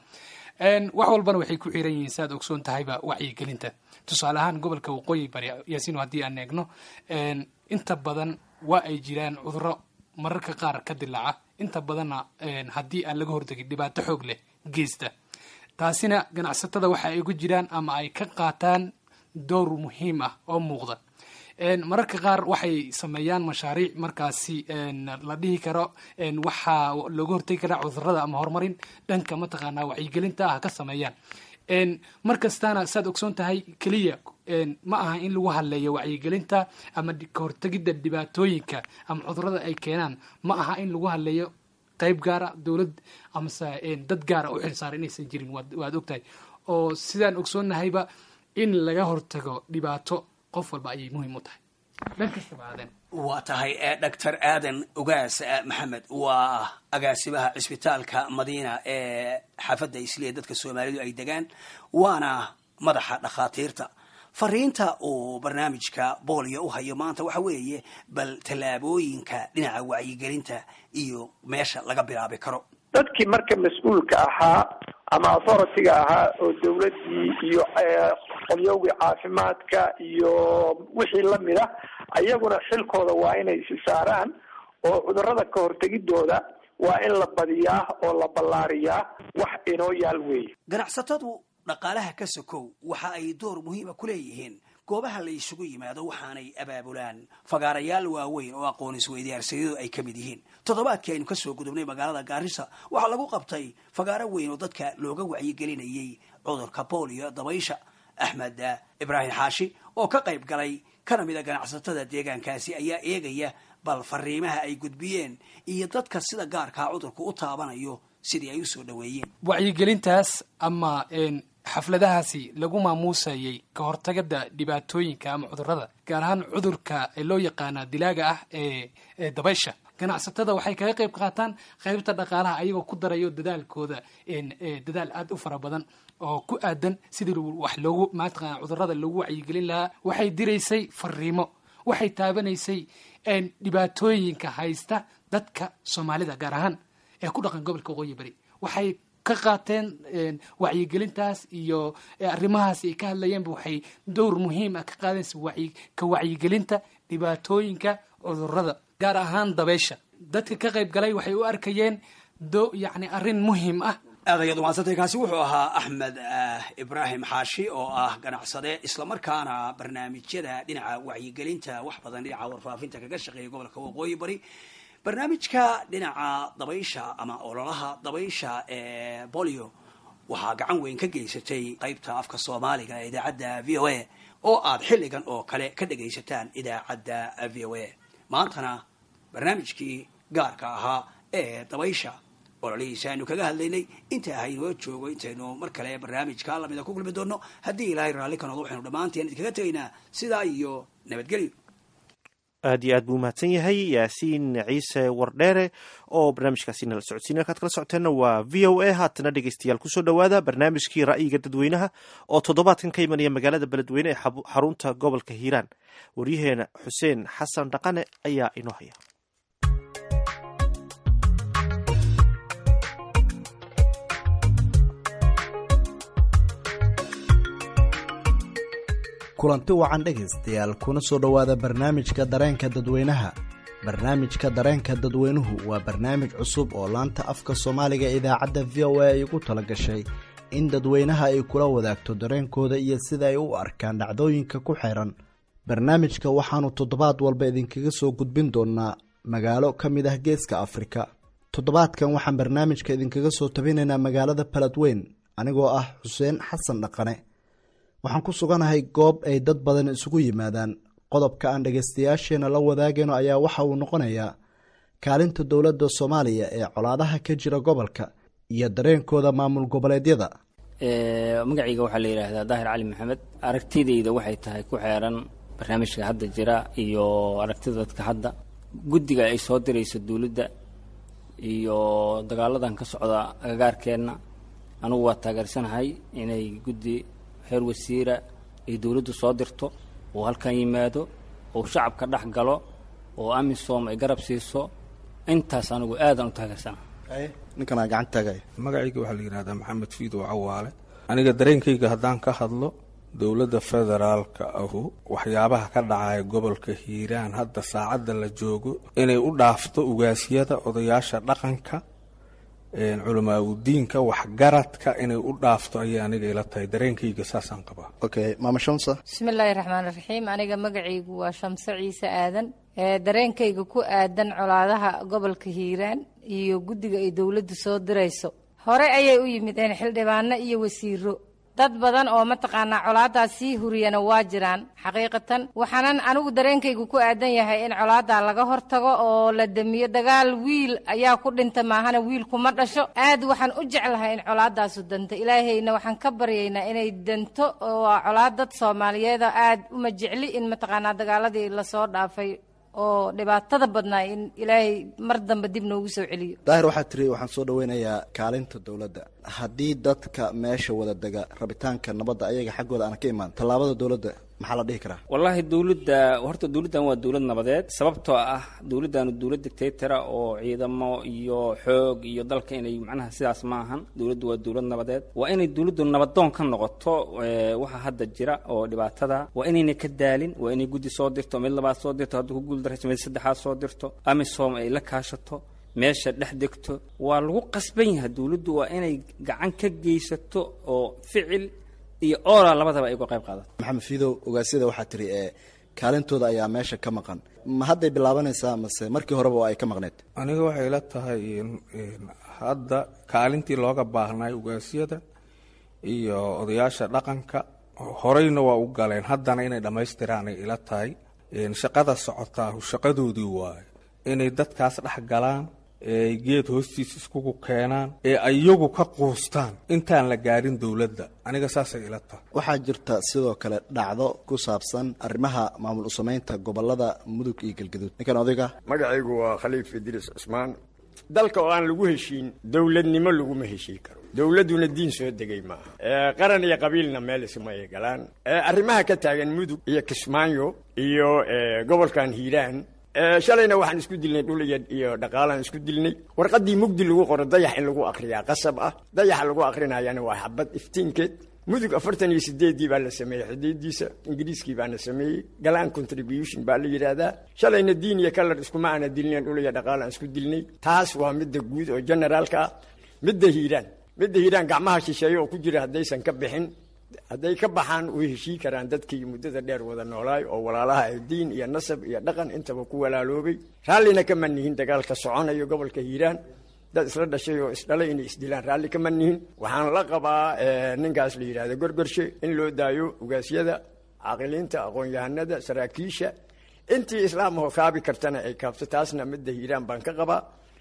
wax walbana waxay ku xiran yihiin saad ogsoon tahayba wacyigelinta tusaale ahaan gobolka waqooyi bari yaasiin haddii aan eegno inta badan waa ay jiraan cudurro mararka qaar ka dilaaca inta badanna haddii aan laga hortegin dhibaato xoog leh geysta taasina ganacsatada waxa ay ku jiraan ama ay ka qaataan door muhiim ah oo muuqda mararka qaar waxay sameeyaan mashaariic markaasi la dhihi karo waxaa looga hortegi karaa cudurrada ama horumarin dhanka mataqaanaa wacyigelinta ah ka sameeyaan mar kastaana saad ogsoon tahay keliya ma aha in lagu hadleeyo wacyigelinta ama ka hortegidda dhibaatooyinka ama cudurrada ay keenaan ma aha in lagu hadleeyo qayb gaara dowlad amase dad gaara u xilsaaran inaysan jirin waad ogtahay oo sidaan ogsoonnahayba in laga hortago dhibaato qof walba ayay muhiim u tahay dhan kastaba aadan waa tahay doctor aadan ugaas maxamed waa agaasimaha cisbitaalka madiina ee xaafadda isliya dadka soomaalidu ay degaan waana madaxa dhakhaatiirta fariinta uu barnaamijka boolio u hayo maanta waxa weeye bal tallaabooyinka dhinaca wacyigelinta iyo meesha laga bilaabi karo dadkii marka mas-uulka ahaa ama authority-ga ahaa oo dawladdii iyo qolyowgii caafimaadka iyo wixii lamid ah ayaguna xilkooda waa inay isi saaraan oo cudurrada ka hortegidooda waa in la badiyaa oo la ballaariyaa wax inoo yaal weeye ganacsatadu dhaqaalaha ka sokow waxa ay door muhiima ku leeyihiin goobaha la isugu yimaado waxaanay abaabulaan fagaarayaal waaweyn oo aqoon isweydaarsadadu ay ka mid yihiin toddobaadkii aynu kasoo gudubnay magaalada gaarisa waxaa lagu qabtay fagaaro weyn oo dadka looga wacyigelinayay cudurka boolio dabaysha axmed ibraahim xaashi oo ka qayb galay kana mid a ganacsatada deegaankaasi ayaa eegaya bal fariimaha ay gudbiyeen iyo dadka sida gaarkaa cudurka u taabanayo sidii ay usoo dhaweeyeen wacyigelintaas ama xafladahaasi lagu maamuusayay ka hortagada dhibaatooyinka ama cudurrada gaar ahaan cudurka loo yaqaana dilaaga ah ee dabaysha ganacsatada waxay kaga qayb qaataan qaybta dhaqaalaha ayagoo ku darayo dadaalkooda dadaal aad u fara badan oo ku aadan sidii wax loogu mataqaana cudurrada loogu wacyigelin lahaa waxay diraysay fariimo waxay taabanaysay dhibaatooyinka haysta dadka soomaalida gaar ahaan ee ku dhaqan gobolka waqooyi bari waxay ka qaateen wacyigelintaas iyo arrimahaas ay ka hadlayeenba waxay dowr muhiim ah ka qaadeensa ka wacyigelinta dhibaatooyinka cudurrada gaar ahaan dabeysha dadka ka qayb galay waxay u arkayeen do yacni arrin muhiim ah aad ayaad umahadsantay kaasi wuxuu ahaa axmed ibraahim xaashi oo ah ganacsade islamarkaana barnaamijyada dhinaca wacyigelinta wax badan dhinaca warfaafinta kaga shaqeeya gobolka waqooyi bari barnaamijka dhinaca dabaysha ama ololaha dabaysha ee bolio waxaa gacan weyn ka geysatay qaybta afka soomaaliga ee idaacadda v o a oo aad xilligan oo kale ka dhagaysataan idaacadda v o a maantana barnaamijkii gaarka ahaa ee dabaysha ololihiisa aynu kaga hadlaynay inta haynoo joogo intaynu mar kale barnaamijka lamida ku kulmi doono haddii ilaahay raalli ka noqdo waxaynu dhammaanteen idinkaga tegaynaa sidaa iyo nabadgelyo aad iyo aad buu mahadsan yahay yaasiin ciise wardheere oo barnaamijkaasi nala socodsiin halkaad kala socoteenna waa v o a haatana dhegeystayaal kusoo dhowaada barnaamijkii ra'yiga dadweynaha oo toddobaadkan ka imanaya magaalada beledweyne ee xarunta gobolka hiiraan waryaheena xuseen xasan dhaqane ayaa inoo haya kulanti wacan dhegaystayaal kuna soo dhowaada barnaamijka dareenka dadweynaha barnaamijka dareenka dadweynuhu waa barnaamij cusub oo laanta afka soomaaliga idaacadda v o a ay ugu tala gashay in dadweynaha ay kula wadaagto dareenkooda iyo sida ay u arkaan dhacdooyinka ku xiran barnaamijka waxaanu toddobaad walba idinkaga soo gudbin doonaa magaalo ka mid ah geeska afrika toddobaadkan waxaan barnaamijka idinkaga soo tabinaynaa magaalada beledweyn anigoo ah xuseen xasan dhaqane waxaan ku suganahay goob ay dad badan isugu yimaadaan qodobka aan dhagaystayaasheena la wadaagayno ayaa waxa uu noqonayaa kaalinta dowladda soomaaliya ee colaadaha ka jira gobolka iyo dareenkooda maamul goboleedyada magacayga waxaa la yidhaahdaa daahir cali maxamed aragtidayda waxay tahay ku xeeran barnaamijka hadda jira iyo aragtida dadka hadda guddiga ay soo dirayso dowladda iyo dagaaladan ka socda agagaarkeenna anugu waa taageersanahay inay guddi xeer wasiira ay dowladdu soo dirto oo halkan yimaado oo shacabka dhex galo oo amisom ay garab siiso intaas anigu aadan u taageersana ninkanaa gacanta taagaya magacayga waxaa la yidhahdaa maxamed fiidow cawaale aniga dareenkayga haddaan ka hadlo dowladda federaalka ahu waxyaabaha ka dhacaya gobolka hiiraan hadda saacadda la joogo inay u dhaafto ugaasyada odayaasha dhaqanka culamaauddiinka waxgaradka inay u dhaafto ayay aniga ila tahay dareenkayga saasaan qabaa okay maama shamsa bismillaahi raxmaan raxiim aniga magacaygu waa shamse ciise aadan dareenkayga ku aadan colaadaha gobolka hiiraan iyo guddiga ay dowladdu soo dirayso hore ayay u yimideen xildhibaano iyo wasiiro dad badan oo mataqaanaa colaadaas sii huriyana waa jiraan xaqiiqatan waxaanan anigu dareenkaygu ku aadan yahay in colaadaa laga hortago oo la damiyo dagaal wiil ayaa ku dhinta maahana wiil kuma dhasho aad waxaan u jeclahay in colaadaasu danto ilaahayna waxaan ka baryaynaa inay danto oo colaad dad soomaaliyeeda aad uma jecli in mataqaanaa dagaaladii lasoo dhaafay oo dhibaatada badnaa in ilaahay mar dambe dib noogu soo celiyo daahir waxaa tiri waxaan soo dhaweynayaa kaalinta dowladda haddii dadka meesha wada dega rabitaanka nabadda ayaga xaggooda aan ka imaan tallaabada dowladda maxaa la dhihi karaa wallaahi dowladda horta dowladdan waa dowlad nabadeed sababtoo ah dowladdaanu dowlad dictatора oo ciidamo iyo xoog iyo dalka inay macnaha sidaas ma ahan dowladdu waa dowlad nabadeed waa inay dowladdu nabadoon ka noqoto waxa hadda jira oo dhibaatada waa inayna ka daalin waa inay guddi soo dirto mid labaad soo dirto hadduu ku guuldarayso mid saddexaad soo dirto amisom ay la kaashato meesha dhex degto waa lagu qasban yahay dowladdu waa inay gacan ka geysato oo ficil iyo oora labadaba ay uga qayb qaadato maxamed fiidow ogaasyada waxaa tiri ee kaalintooda ayaa meesha ka maqan ma hadday bilaabanaysaa mase markii horeba oo ay ka maqneed aniga waxay ila tahay hadda kaalintii looga baahnay ogaasyada iyo odayaasha dhaqanka horeyna waa u galeen haddana inay dhammaystiraanay ila tahay shaqada socotaa shaqadoodii waayo inay dadkaas dhex galaan ee geed hoostiis iskugu keenaan ee ayagu ka quustaan intaan la gaarin dowladda aniga saasay ila tahay waxaa jirta sidoo kale dhacdo ku saabsan arrimaha maamul usamaynta gobolada mudug iyo galgaduud ninkan odayga magacaygu waa khaliif idriis cusmaan dalka oo aan lagu heshiin dowladnimo laguma heshii karo dowladduna diin soo degay maaha qaran iyo qabiilna meel isma ay galaan arrimaha ka taagan mudug iyo kismaayo iyo gobolkan hiiraan shalayna waxaan isku dilnay dhul iyo dhaqaalaan isku dilnay warqaddii mugdi lagu qoro dayax in lagu akhriyaa qasab ah dayaxa lagu akhrinayana waa xabad iftiinkeed mudug afartan iyo sideedii baa la sameeyey xidiidiisa ingiriiskii baana sameeyey galaan contribution baa la yidhaahdaa shalayna diin iyo kalar iskuma aana dilnayn dhul iyo dhaqaalaan isku dilnay taas waa midda guud oo generaalka ah midda hiiraan midda hiiraan gacmaha shisheeye oo ku jira haddaysan ka bixin hadday ka baxaan way heshii karaan dadkii muddada dheer wada noolaay oo walaalaha ay diin iyo nasab iyo dhaqan intaba ku walaaloobay raallina kama nihin dagaalka soconayo gobolka hiiraan dad isla dhashay oo isdhalay inay isdilaan raalli kama nihin waxaan la qabaa ninkaas la yidhahdo gorgorshe in loo daayo ugaasyada caaqiliinta aqoon-yahanada saraakiisha intii islaamahoo kaabi kartana ay kaabto taasna midda hiiraan baan ka qabaa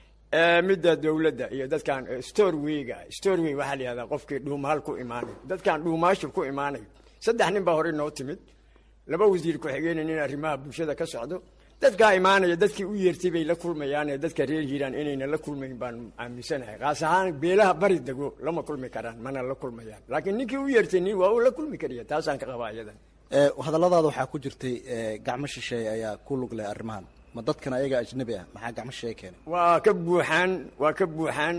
midda dowladda iyo dadkan storwayga storway waxaa la yihahdaa qofkii dhuumaal ku imaanayo dadkan dhuumaasha ku imaanayo saddex nin baa horey noo timid laba wasiir ku-xigeenin in arrimaha bulshada ka socdo dadkaa imaanaya dadkii u yeertay bay la kulmayaane dadka reer hiiraan inayna la kulmayn baan aaminsanahay kaas ahaan beelaha bari dego lama kulmi karaan mana la kulmayaan laakiin ninkii u yeertay nin waa uu la kulmi kariya taasaan ka qabaa iyadan hadalladaada waxaa ku jirtay gacmo shisheeye ayaa ku lug leh arrimahan ma dadkan ayaga ajnabi ah maxaa gacmo shisheeye keenay waa ka buuxaan waa ka buuxaan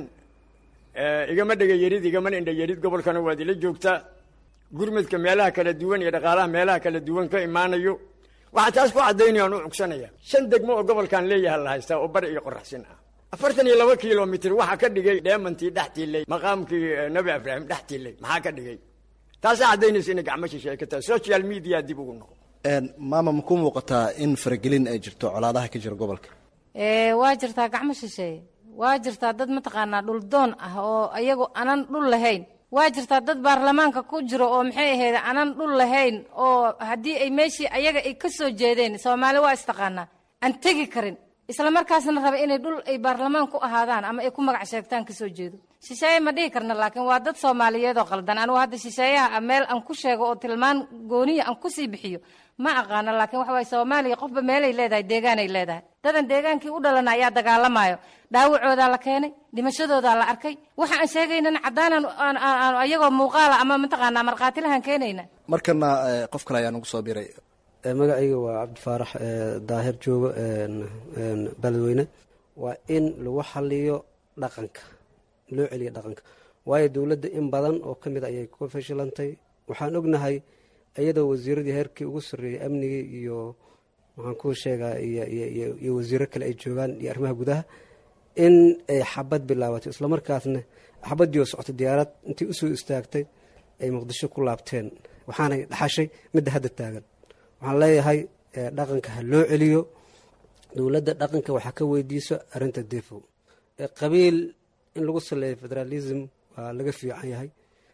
igama dhega yarid igamana indha yarid gobolkana waad ila joogtaa gurmadka meelaha kala duwan iyo dhaqaalaha meelaha kala duwan ka imaanayo waxaa taas ku caddaynayaan u cugsanaya shan degmo oo gobolkan leeyaha la haystaa oo bari iyo qoraxsin ah afartan iyo laba kilomitr waxaa ka dhigay dheemantii dhex tiilay maqaamkii nabi ibraahim dhex tiilay maxaa ka dhigay taasaa caddaynaysa inay gacmo shisheeye ka tahay social media dib ugu noqo maama ma ku muuqataa in faragelin ay jirto colaadaha ka jira gobolka waa jirtaa gacmo shisheeye waa jirtaa dad mataqaanaa dhuldoon ah oo ayagu anan dhul lahayn waa jirtaa dad baarlamaanka ku jiro oo maxay ahayd anan dhul lahayn oo haddii ay meeshii ayaga ay ka soo jeedeen soomaali waa istaqaanaa aan tegi karin isla markaasna raba inay dhul ay baarlamaan ku ahaadaan ama ay ku magac sheegtaan ka soo jeedo shisheeye ma dhihi karna laakiin waa dad soomaaliyeed oo qaldan anugu hadda shisheeyaha meel aan ku sheego oo tilmaan gooniya aan kusii bixiyo ma aqaano laakiin waxa waye soomaaliya qofba meelay leedahay deegaanay leedahay dadan deegaankii u dhalana ayaa dagaalamayo dhaawacoodaa la keenay dhimashadoodaa la arkay waxa aan sheegaynana caddaanan ayagoo muuqaala ama mataqaanaa markhaatilahan keenayna markana qof kale ayaa nagu soo biray. magacayga waa cabdifaarax daahir joogo beledweyne. waa in lagu xaliyo dhaqanka, loo celiyo dhaqanka, waayo dowladda in badan oo ka mid a ayay ku fashilantay. waxaan ognahay iyadoo wasiiradii heerkii ugu sarreeyey amnigii iyo waxaan ku sheegaa iyo wasiiro kale ay joogaan iyo arrimaha gudaha in ay xabad bilaabatay, islamarkaasna xabadii oo socotay diyaarad intii usoo istaagtay ay muqdisho ku laabteen, waxaanay dhaxashay midda hadda taagan. waxaan leeyahay dhaqanka ha loo celiyo, dowladda dhaqanka waxaa ka weydiiso arrinta defo. qabiil in lagu saleeyo federalism waa laga fiican yahay.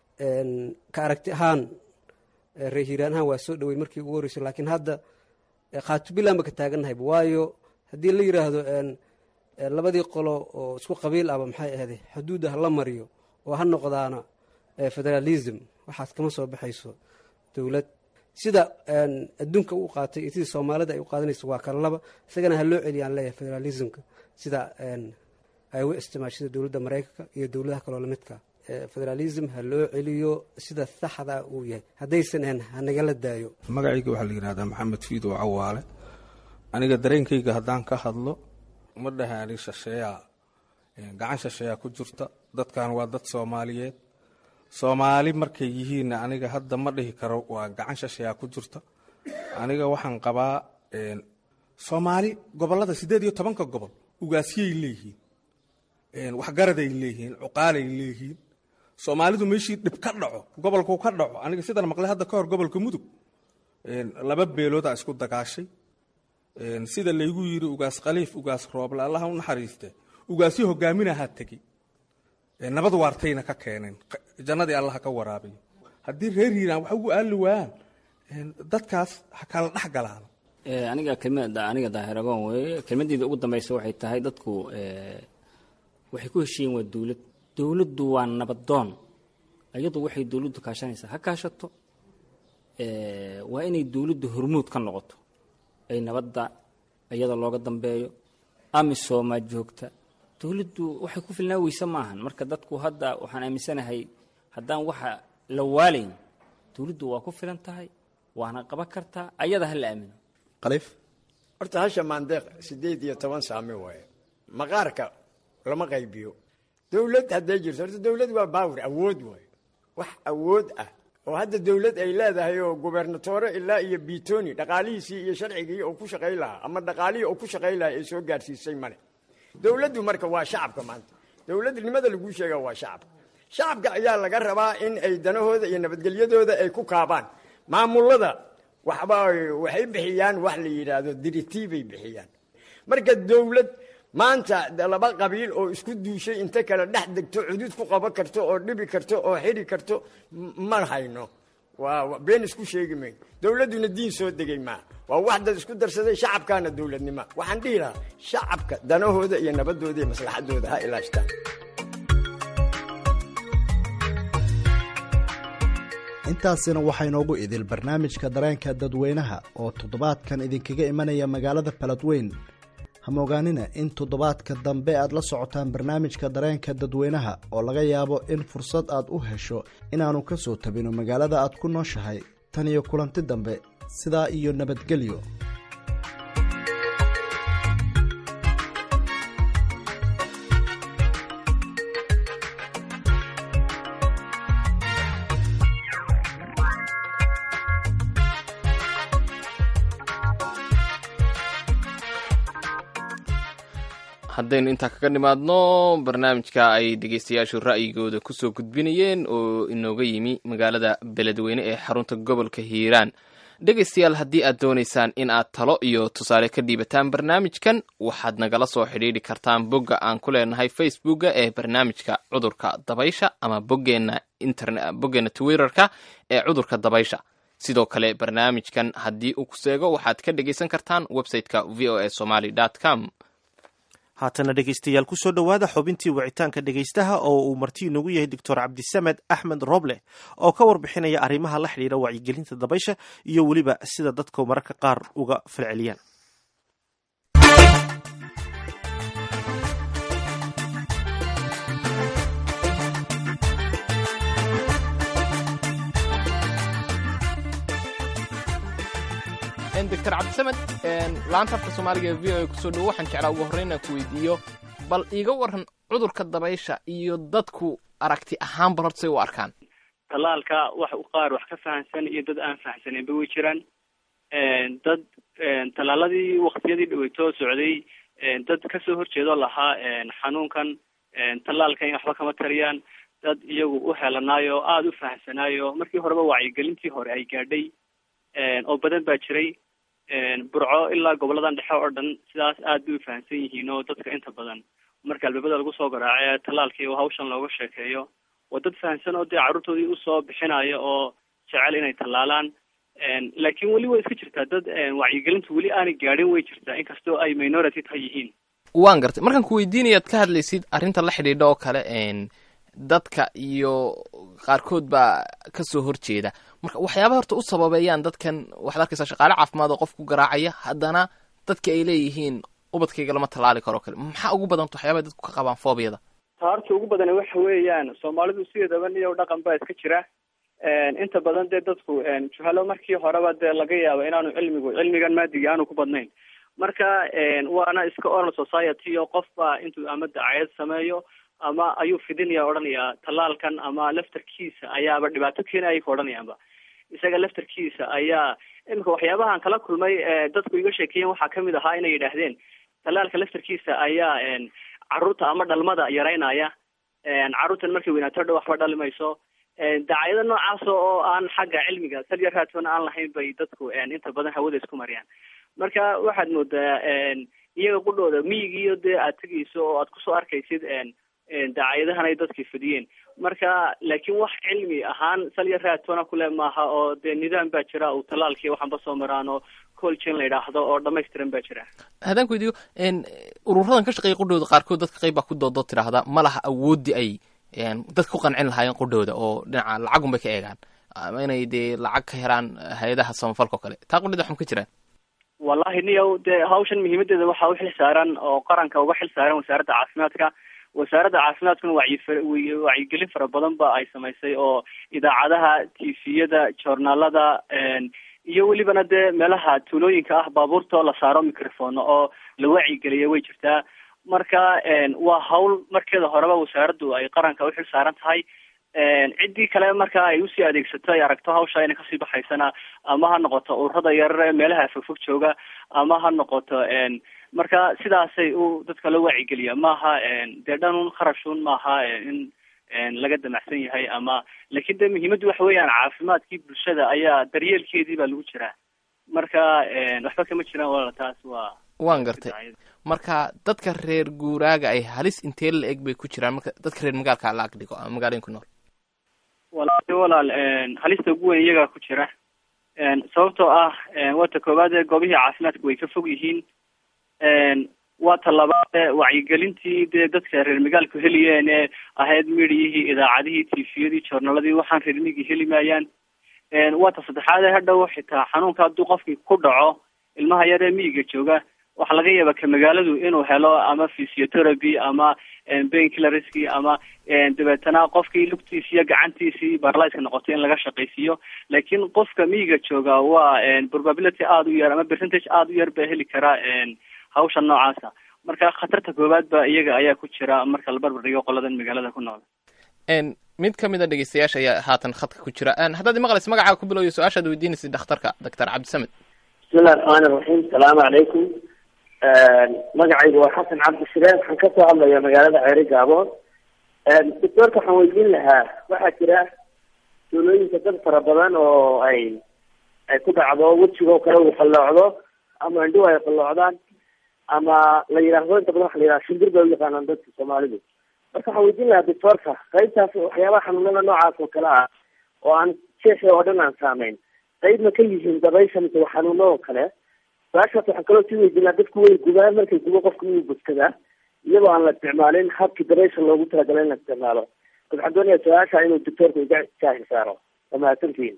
ka aragti ahaan reer hiiraan ahaan waa soo dhawey markii ugu horreysay, laakiin hadda khaatubilan ba ka taagannahay. waayo haddii la yidhaahdo labadii qolo oo isku qabiil ahba maxay ahday xuduudda ha la mariyo oo ha noqdaana federalism, waxaas kama soo baxayso dowlad. sida adduunka u qaatay iyo sidii soomaalida ay u qaadanayso waa kala laba, isagana ha loo celiyaan leeyahay federalismka sida ay u isticmaashada dowladda maraykanka iyo dowladaha kaloo lamidka. federalism ha loo celiyo sida saxda uu yahay, haddaysan ahayn ha nagala daayo. magacayga waxaa la yidhahdaa maxamed fiidow cawaale. aniga dareenkayga haddaan ka hadlo ma dhahaani shasheeyaa gacan shasheeyaa ku jirta. dadkan waa dad soomaaliyeed, soomaali markay yihiinna aniga hadda ma dhihi karo waa gacan shasheeyaa ku jirta. aniga waxaan qabaa soomaali gobolada siddeed iyo tobanka gobol ugaasiyay leeyihiin, waxgaraday leeyihiin, cuqaalay leeyihiin. soomaalidu meeshii dhib ka dhaco gobolku ka dhaco, aniga sidan maqlay hadda ka hor gobolka mudug laba beeloodaa isku dagaashay. sida laygu yiri ugaas khaliif ugaas rooble allaha u naxariiste ugaasyo hogaaminaha tegey, nabad waartayna ka keeneen, jannadii allaha ka waraabiyo. haddii reer hiiraan waxa ugu aali waayaan dadkaas ha kala dhex galaan. aniga kelmada aniga daahiragoon weeye. kelmadeyda ugu dambaysa waxay tahay dadku waxay ku heshiiyeen waa dowlad. dowladdu waa nabadoon, iyadu waxay dowladdu kaashanaysaa ha kaashato. waa inay dowladdu hormuud ka noqoto, ay nabadda iyada looga dambeeyo. amisomaa joogta, dowladdu waxay ku filnaa weyse maahan. marka dadku hadda waxaan aaminsanahay haddaan waxa la waalayn, dowladdu waa ku filan tahay, waana qaban kartaa, ayada ha la aamino. khaliif horta hasha maandeeq siddeed iyo toban saami waaye, maqaarka lama qaybiyo. dowlad hadday jirto horta dowlad waa baawir, awood waaye, wax awood ah oo hadda dowlad ay leedahay oo gubernatore ilaa iyo biitoni dhaqaalihiisii iyo sharcigii oo ku shaqayn lahaa ama dhaqaalihii oo ku shaqayn lahaa ay soo gaarsiisay male. dowladdu marka waa shacabka. maanta dowladnimada laguu sheega waa shacabka. shacabka ayaa laga rabaa in ay danahooda iyo nabadgelyadooda ay ku kaabaan. maamulada waxba waxay bixiyaan wax la yidhaahdo diritiibay bixiyaan. marka dowlad maanta laba qabiil oo isku duushay inta kale dhex degto xuduud ku qaban karto oo dhibi karto oo xidhi karto ma hayno. waa been isku sheegi mayn. dowladduna diin soo degay maa, waa wax dad isku darsaday. shacabkaana dowladnima. waxaan dhihi lahaa shacabka danahooda iyo nabadooda iyo maslaxadooda ha ilaashtaan. intaasina waxaa inoogu idil barnaamijka dareenka dadweynaha oo toddobaadkan idinkaga imanaya magaalada baladweyn. hamogaanina in toddobaadka dambe aad la socotaan barnaamijka dareenka dadweynaha oo laga yaabo in fursad aad u hesho inaannu ka soo tabino magaalada aad ku nooshahay. tan iyo kulanti dambe, sidaa iyo nabadgelyo. haddaynu intaa kaga nimaadno barnaamijka ay dhegeystayaashu ra'yigooda kusoo gudbinayeen oo inooga yimi magaalada beledweyne ee xarunta gobolka hiiraan. dhegeystayaal, haddii aad doonaysaan in aad talo iyo tusaale ka dhiibataan barnaamijkan, waxaad nagala soo xidhiidhi kartaan bogga aan ku leenahay facebooka ee barnaamijka cudurka dabaysha ama boggeena internet boggeena twitterka ee cudurka dabaysha. sidoo kale barnaamijkan haddii uu ku seego waxaad ka dhegeysan kartaan website-ka v o a somaly dot com. haatana dhegeystayaal kusoo dhowaada xubintii wicitaanka dhegeystaha oo uu marti inoogu yahay doctor cabdisamed axmed roble oo ka warbixinaya arrimaha la xidhiira wacyigelinta dabaysha iyo weliba sida dadku mararka qaar uga falceliyaan. doctor cabdisamed laanta afka soomaaliga ee v o a kusoo dhowo waxaan jeclaa ugu horreyn aan ku weydiiyo bal iiga waran cudurka dabaysha iyo dadku aragti ahaan bal horta say u arkaan talaalka wax u qaar wax ka fahansan iyo dad aan fahansaneenba way jiraan dad talaaladii waqtiyadii dhaweytoo socday dad kasoo horjeedoo lahaa xanuunkan talaalkan in waxba kama tariyaan dad iyagu u helanaayo aada u fahamsanaayo markii horeba wacyigelintii hore ay gaadhay oo badan baa jiray burco ilaa goboladan dhexe oo dhan sidaas aad bay u fahamsan yihiin oo dadka inta badan marka albaabada lagu soo garaace talaalkii oo hawshan looga sheekeeyo waa dad fahamsan oo dee carruurtoodii usoo bixinaya oo jecel inay tallaalaan laakiin weli way iska jirtaa dad wacyigelintu weli aanay gaadhin way jirtaa inkastoo ay minority tahay yihiin waan gartay markaan ku weydiinayaad ka hadlaysid arrinta la xidhiidha oo kale dadka iyo qaarkood baa kasoo horjeeda marka waxyaaba horta u sababeeyaan dadkan waxaad arkaysaa shaqaale caafimaad oo qof ku garaacaya haddana dadka ay leeyihiin ubadkayga lama tallaali karo kale maxaa ugu badanta waxyaabaa dadku ka qabaan foobiyada taarta ugu badan waxa weeyaan soomaalidu sideedaba niyow dhaqan baa iska jira inta badan dee dadku juhalo markii horeba dee laga yaabo inaanu cilmigu cilmigan maadiga aanu ku badnayn marka waana iska oral society oo qofba intuu ama dacayad sameeyo ama ayuu fidinaya odhanayaa tallaalkan ama laftarkiisa ayaaba dhibaato keenaya ku odhanayaanba isaga laftarkiisa ayaa imika waxyaabahan kala kulmay dadku iga sheekeeyen waxaa kamid ahaa inay yidhaahdeen tallaalka laftarkiisa ayaa carruurta ama dhalmada yaraynaya carruurtan markay weynaato dha waxba dhali mayso dacaayado noocaas oo aan xagga cilmiga sal yar raadtoona aan lahayn bay dadku inta badan hawada isku mariyaan marka waxaad moodaa iyaga qudhooda miyigiiyo dee aad tegayso oo aad kusoo arkaysid dacaayadahan ay dadkii fidiyeen marka laakiin wax cilmi ahaan salya raadtoona kule maaha oo dee nidaam baa jira uu talaalkii waxanba soo maraan oo colgin la yidhaahdo oo dhamaystiran baa jira haddaan ku weydiiyo ururadan ka shaqeeya qudhooda qaarkood dadka qayb baa ku doodoo tidhaahda ma laha awooddi ay dadka ku qancin lahaayeen qudhooda oo dhinaca lacagun bay ka eegaan ama inay dee lacag ka helaan hay-adaha samafalka oo kale taa qudhida waxma ka jiraan wallahi niyow dee hawshan muhiimadeeda waxaa u xil saaran oo qaranka uga xil saaran wasaaradda caafimaadka wasaaradda caafimaadkuna wacyi wacyigelin fara badan ba ay samaysay oo idaacadaha tifiyada joornaalada iyo welibana dee meelaha tuulooyinka ah baabuurtoo la saaro microphone oo la wacyigeliya way jirtaa marka waa hawl markeeda horeba wasaaraddu ay qaranka u xil saaran tahay ciddii kale marka ay usii adeegsato ay aragto hawsha inay kasii baxaysana ama ha noqoto ururada yarar ee meelaha fogfog jooga ama ha noqoto marka sidaasay u dadka loo wacyigeliya maaha dee dhanun kharashun maaha in laga damacsan yahay ama laakiin dee muhiimaddu waxa weeyaan caafimaadkii bulshada ayaa daryeelkeedii baa lagu jiraa marka waxba kama jiraan walaala taas waa waan gartay marka dadka reer guuraaga ay halis intee la eg bay ku jiraan marka dadka reer magaalka la ag dhigo ama magaalooyin ku nool walaal walaal halista ugu weyn iyagaa ku jira sababtoo ah waa ta koowaad ee goobihii caafimaadka way ka fog yihiin waa ta labaad ee wacyigelintii dee dadka reer magaalku heliyeen ee ahayd midiyihii idaacadihii tifiyadii joornaladii waxaan reer migi heli maayaan waa ta saddexaad ee hadhow xitaa xanuunka hadduu qofkii ku dhaco ilmaha yar ee miyiga jooga waxaa laga yaaba ka magaaladu inuu helo ama physiotherapy ama painkillerski ama dabeetana qofkii lugtiisi iyo gacantiisii barlyska noqoto in laga shaqaysiiyo laakiin qofka miyiga jooga waa probability aada u yar ama percentage aada u yar baa heli karaa hawsha noocaasa marka khatarta koowaad ba iyaga ayaa ku jira marka la barbar dhigo qoladan magaalada ku nool mid kamid a dhegeystayaasha ayaa haatan khadka ku jira haddaad imaqlaysa magacaaga ku bilowyo su-aashaad weydiinaysa dhakhtarka doctor cabdisamed bismillahi raxmaani raxiim salaamu calaykum magacaygu waa xasan cabdishireen waxaan kasoo hadlaya magaalada ceeri gaabood doctoorka waxaan weydiin lahaa waxaa jira tuulooyinka dad fara badan oo ay ay ku dhacdo wejigoo kale uu qalloocdo ama indhuhu ay qalloocdaan ama la yidhaahdo inta badan waxa la yidhaha shimbir bay u yaqaanaan dadka soomaalidu marka waxaan weydiin lahaa doctoorka qaybtaas waxyaabaha xanuunada noocaas oo kale ah oo aan jeexi oo dhan aan saameyn qayb ma ka yihiin dabaysha mise waa xanuuno oo kale su-aashaas waxaan kaloo sii weydiinaa dadku way gubaan markay gubo qofka inuu buskadaa iyadoo aan la isticmaalin habkii dabaysha loogu talagalay in la isticmaalo waxaan doonayaa su-aasha inuu doctoorku iga jaahi saaro waa mahadsantihiin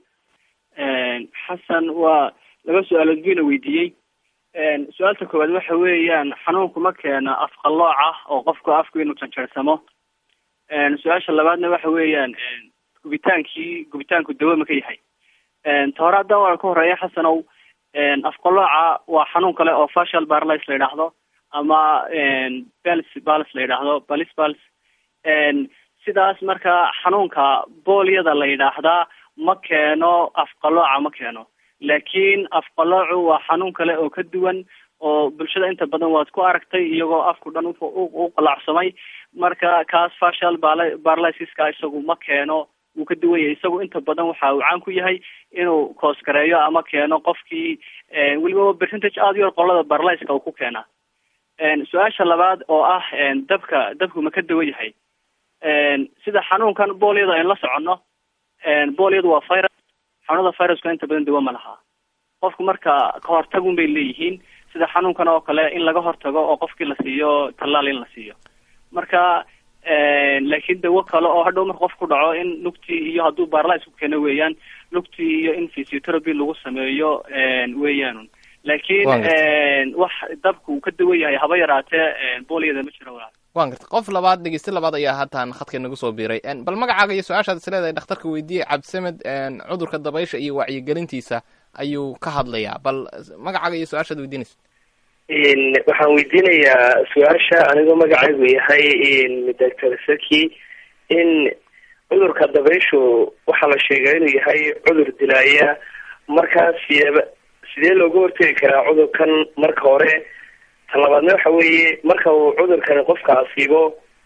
xasan waa laba su-aalood buyna weydiiyey su-aalta koowaad waxa weeyaan xanuunku ma keena afqalooc ah oo qofku afku inuu janjeersamo su-aasha labaadna waxa weeyaan gubitaankii gubitaanku dawo ma ka yahay ta hore haddaan waa ka horeeya xasanow afqalooca waa xanuun kale oo facial paralysis la yidhaahdo ama bals bals la yidhaahdo balis bals sidaas marka xanuunka boolyada la yidhaahdaa ma keeno afqalooca ma keeno laakiin afqaloocu waa xanuun kale oo ka duwan oo bulshada inta badan waad ku aragtay iyagoo afku dhan u qalacsamay marka kaas facial paralysiska isagu ma keeno wuu ka duwan yahay isagu inta badan waxa uu caan ku yahay inuu koosgareeyo ama keeno qofkii weliba percentage aada u yar qolada paralysiska uu ku keenaa su-aasha labaad oo ah dabka dabku ma ka duwan yahay sida xanuunkan boolyada aynu la soconno boolyadu waa virus xanuunada viruska inta badan dawa ma laha qofku marka kahortagun bay leeyihiin sida xanuunkan oo kale in laga hortago oo qofkii la siiyo tallaal in la siiyo marka laakiin dawo kale oo hadhow marka qof ku dhaco in lugtii iyo hadduu paralysis ku keeno weeyaan lugtii iyo in physiotherapy lagu sameeyo weeyaanun laakiin wax dabku uu ka dawan yahay haba yaraatee boolyada ma jiro walaal waan gartay qof labaad dhegeyste labaad ayaa haatan khadka nagu soo biiray bal magacaaga iyo su-aashaad is leedahay dhakhtarka weydiiyey cabdisamed cudurka dabaysha iyo wacyigelintiisa ayuu ka hadlayaa bal magacaaga iyo su-aashaad weydiinaysa waxaan weydiinayaa su-aasha anigoo magacaygu yahay doctor saki in cudurka dabayshu waxaa la sheegaa inuu yahay cudur dilaaya markaas sideeba sidee looga hortegi karaa cudurkan marka hore talabaadna waxa weeye marka uu cudurkani qofka asiibo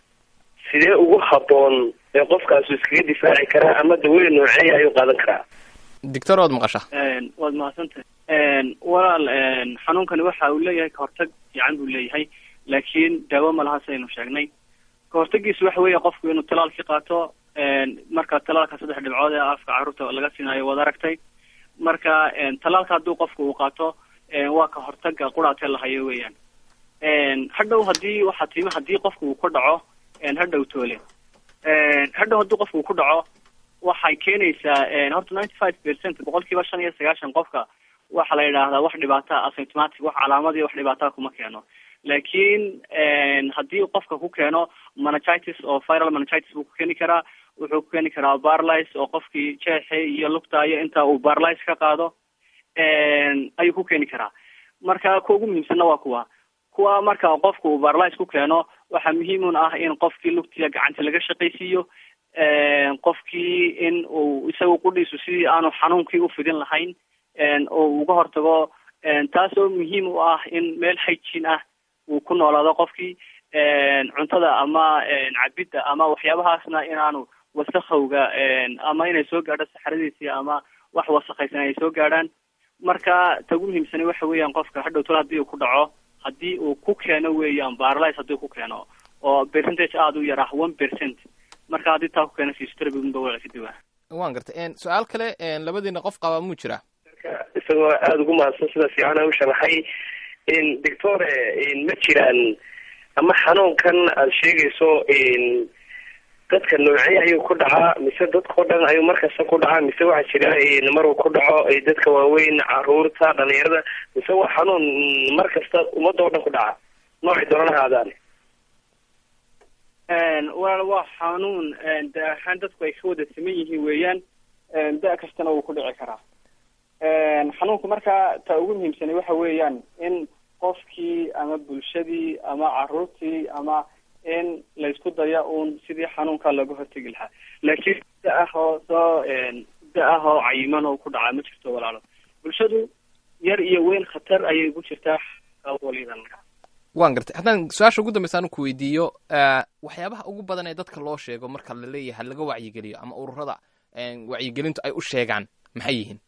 sidee ugu haboon ee qofkaasu iskaga difaaci karaa ama dawooyin noocee ayuu qaadan karaa doctor waad maqasha waad mahadsantahay walaal xanuunkani waxa uu leeyahay kahortag fiican buu leeyahay laakiin daawo ma laha saynu sheegnay kahortagiisu waxa weeye qofku inuu talaalki qaato marka talaalka saddex dhibcood ee afka carruurta laga siinayo waad aragtay marka talaalka hadduu qofku uu qaato waa kahortaga quraatee lahayo weeyaan hadhow hadii waxaa tiima hadii qofku uu ku dhaco hadhow toole hadhow haddii qofku uu ku dhaco waxay keenaysaa horta ninety five percent boqolkiiba shan iyo sagaashan qofka waxa la yidhaahdaa wax dhibaata asymptomatic wax calaamadiyo wax dhibaataa kuma keeno laakiin haddii qofka ku keeno meningitis oo viral meningitis buu ku keeni karaa wuxuu ku keeni karaa paralysis oo qofkii jeexe iyo lugtaayo inta uu paralysis ka qaado ayuu ku keeni karaa marka kuwa ugu muhiimsanna waa kuwa kuwa marka qofku uu paralysis ku keeno waxaa muhiimun ah in qofkii lugtiya gacanta laga shaqaysiiyo qofkii in uu isagu qudhiisu sidii aanu xanuunkii ufidin lahayn oo uga hortago taasoo muhiim u ah in meel hygiene ah uu ku noolaado qofkii cuntada ama cabidda ama waxyaabahaasna inaanu wasakowga ama inay soo gaadho saxaradiisii ama wax wasakhaysan ay soo gaadhaan marka ta ugu muhiimsani waxa weeyaan qofka hadhow tol hadii uu ku dhaco hadii uu ku keeno weeyaan paralysis hadii ku keeno oo percentage aada u yar ah one percent marka haddii taa ku keena physiotherapy unba waa ka duwaa waan gartay su-aal kale labadiina qof qaba muu jira isagoo aada ugu mahadsan sida fiican u sharaxay doctore ma jiraan ama xanuunkan aada sheegayso dadka noocee ayuu ku dhacaa mise dadkao dhan ayuu markasta ku dhacaa mise waxaa jira maruu ku dhaco dadka waaweyn caruurta dhalinyarada mise waa xanuun markasta ummadda o dhan ku dhaca noocay doonana haadaan walaal waa xanuun da ahaan dadku ay ka wada siman yihiin weeyaan da kastana wuu ku dhici karaa xanuunku marka ta ugu muhiimsanay waxa weeyaan in qofkii ama bulshadii ama caruurtii ama in laysku daya uun sidii xanuunka looga hortegi lahaa laakiin da ah oo soo da ah oo cayiman oo ku dhacaa ma jirto walaalo bulshadu yar iyo weyn khatar ayay ku jirtaa walidan waan gartay haddaan su-aasha ugu dambaysa anu ku weydiiyo waxyaabaha ugu badan ee dadka loo sheego marka la leeyahay laga wacyigeliyo ama ururada wacyigelintu ay u sheegaan maxay yihiin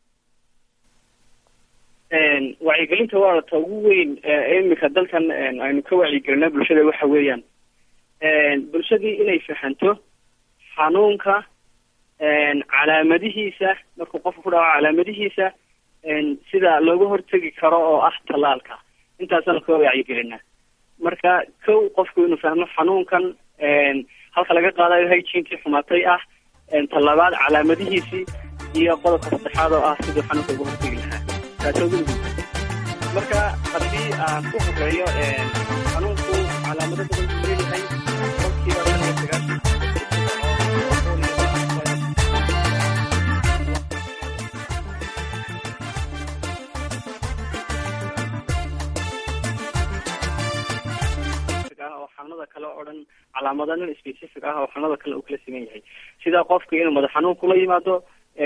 wacyigelinta waa ta ugu weyn imika dalkan aynu ka wacyigelinaa bulshada waxa weeyaan bulshadii inay fahanto xanuunka calaamadihiisa markuu qofka ku dhaco calaamadihiisa sida looga hortegi karo oo ah tallaalka intaasaan ka wacyigelinaa marka kow qofku inuu fahmo xanuunkan halka laga qaadayo hygienekii xumatay ah talabaad calaamadihiisii iyo qodobka saddexaad oo ah siduu xanuunka uga hortegi lahaa taasoo ugu muhiimsan marka haddii aan ku horeeyo xanuunku calaamado badan buu leeyahay qofkiiba shan iyo sagaashan kale oo dhan calaamado nin specific ah oo xanuunada kale uu kala siman yahay, sida qofka inuu madax xanuun kula yimaado,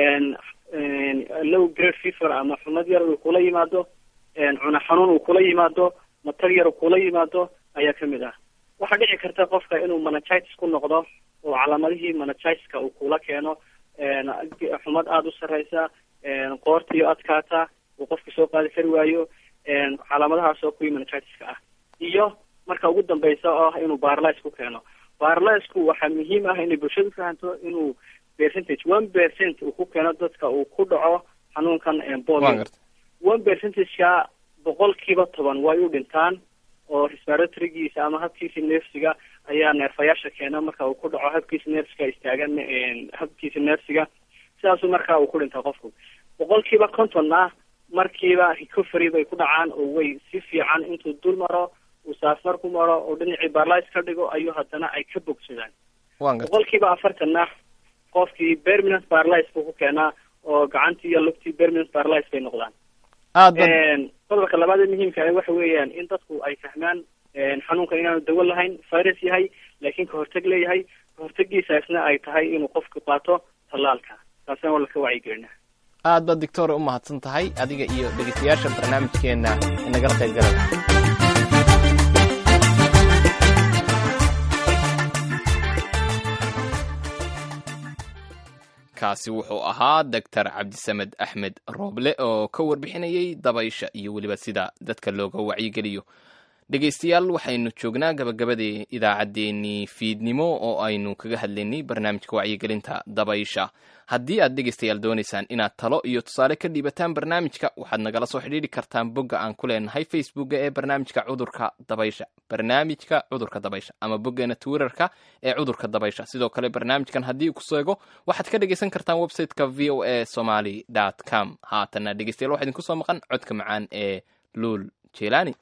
low grade fever ama xumad yar uu kula yimaado, cuna xanuun uu kula yimaado, matag yar uu kula yimaado ayaa kamid ah. waxaa dhici karta qofka inuu meningitis ku noqdo oo calaamadihii meningitiska uu kula keeno, xumad aada u sareysa, qoortiyo adkaata, uu qofka soo qaadi kari waayo, calaamadahaas oo kuwii meningitiska ah. iyo marka ugu dambeysa oo ah inuu paralyze ku keeno. Paralyze-ku waxaa muhiim ah inay bulshadu fahanto inuu percentage one percent uu ku keeno dadka uu ku dhaco xanuunkan polio. one percentage-ka boqolkiiba toban way u dhintaan oo respiratory-giisa ama habkiisa neefsiga ayaa neerfayaasha keena marka uu ku dhaco habkiisa neefsiga istaagan habkiisa neefsiga, sidaasuu markaa uu ku dhintaa qofku. boqolkiiba konton ah markiiba recovery bay ku dhacaan oo way si fiican intuu dul maro uu saafmar ku maro oo dhinacii paralyze ka dhigo ayuu haddana ay ka bogsadaan. boqolkiiba afartan ah qofkii permanent paralyze buu ku keenaa oo gacantii iyo lugtii permanent paralyze bay noqdaan. qodobka labaad ee muhiimka ah waxa weeyaan in dadku ay fahmaan xanuunkan inaanu dawo lahayn, virus yahay, laakiin ka hortag leeyahay. ka hortagiisaasna ay tahay inuu qofku qaato tallaalka. taasina waa laka wacyigelina. aad baad doctor u mahadsan tahay adiga iyo dhegeystayaasha barnaamijkeena nagala qayb galay. kaasi wuxuu ahaa doctor cabdisamed axmed rooble oo ka warbixinayay dabaysha iyo weliba sida dadka looga wacyigeliyo. dhegaystayaal waxaynu joognaa gabagabadii idaacaddeenii fiidnimo oo aynu kaga hadlaynay barnaamijka wacyigelinta dabaysha. haddii aad dhegaystayaal doonaysaan inaad talo iyo tusaale ka dhiibataan barnaamijka, waxaad nagala soo xidhiidhi kartaan bogga aan ku leenahay facebooka ee barnaamijka cudurka dabaysha barnaamijka cudurka dabaysha ama boggeena twitterka ee cudurka dabaysha. sidoo kale barnaamijkan haddii ku seego waxaad ka dhegaysan kartaan websiteka v o a somaly dot com. haatana dhegaystayaal waxaa idinku soo maqan codka macaan ee luul jelani.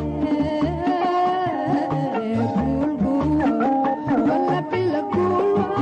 Cool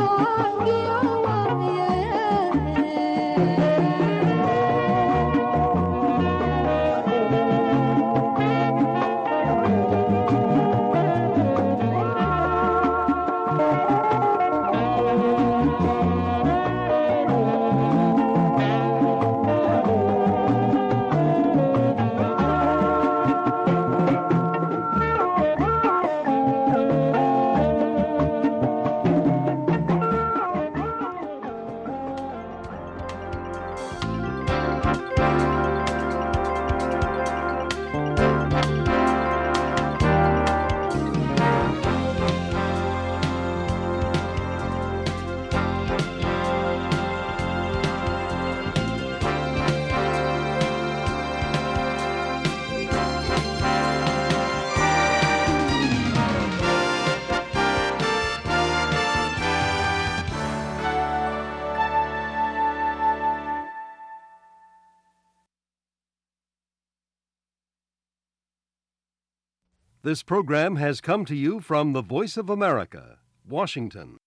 This program has come to you from the Voice of America, Washington.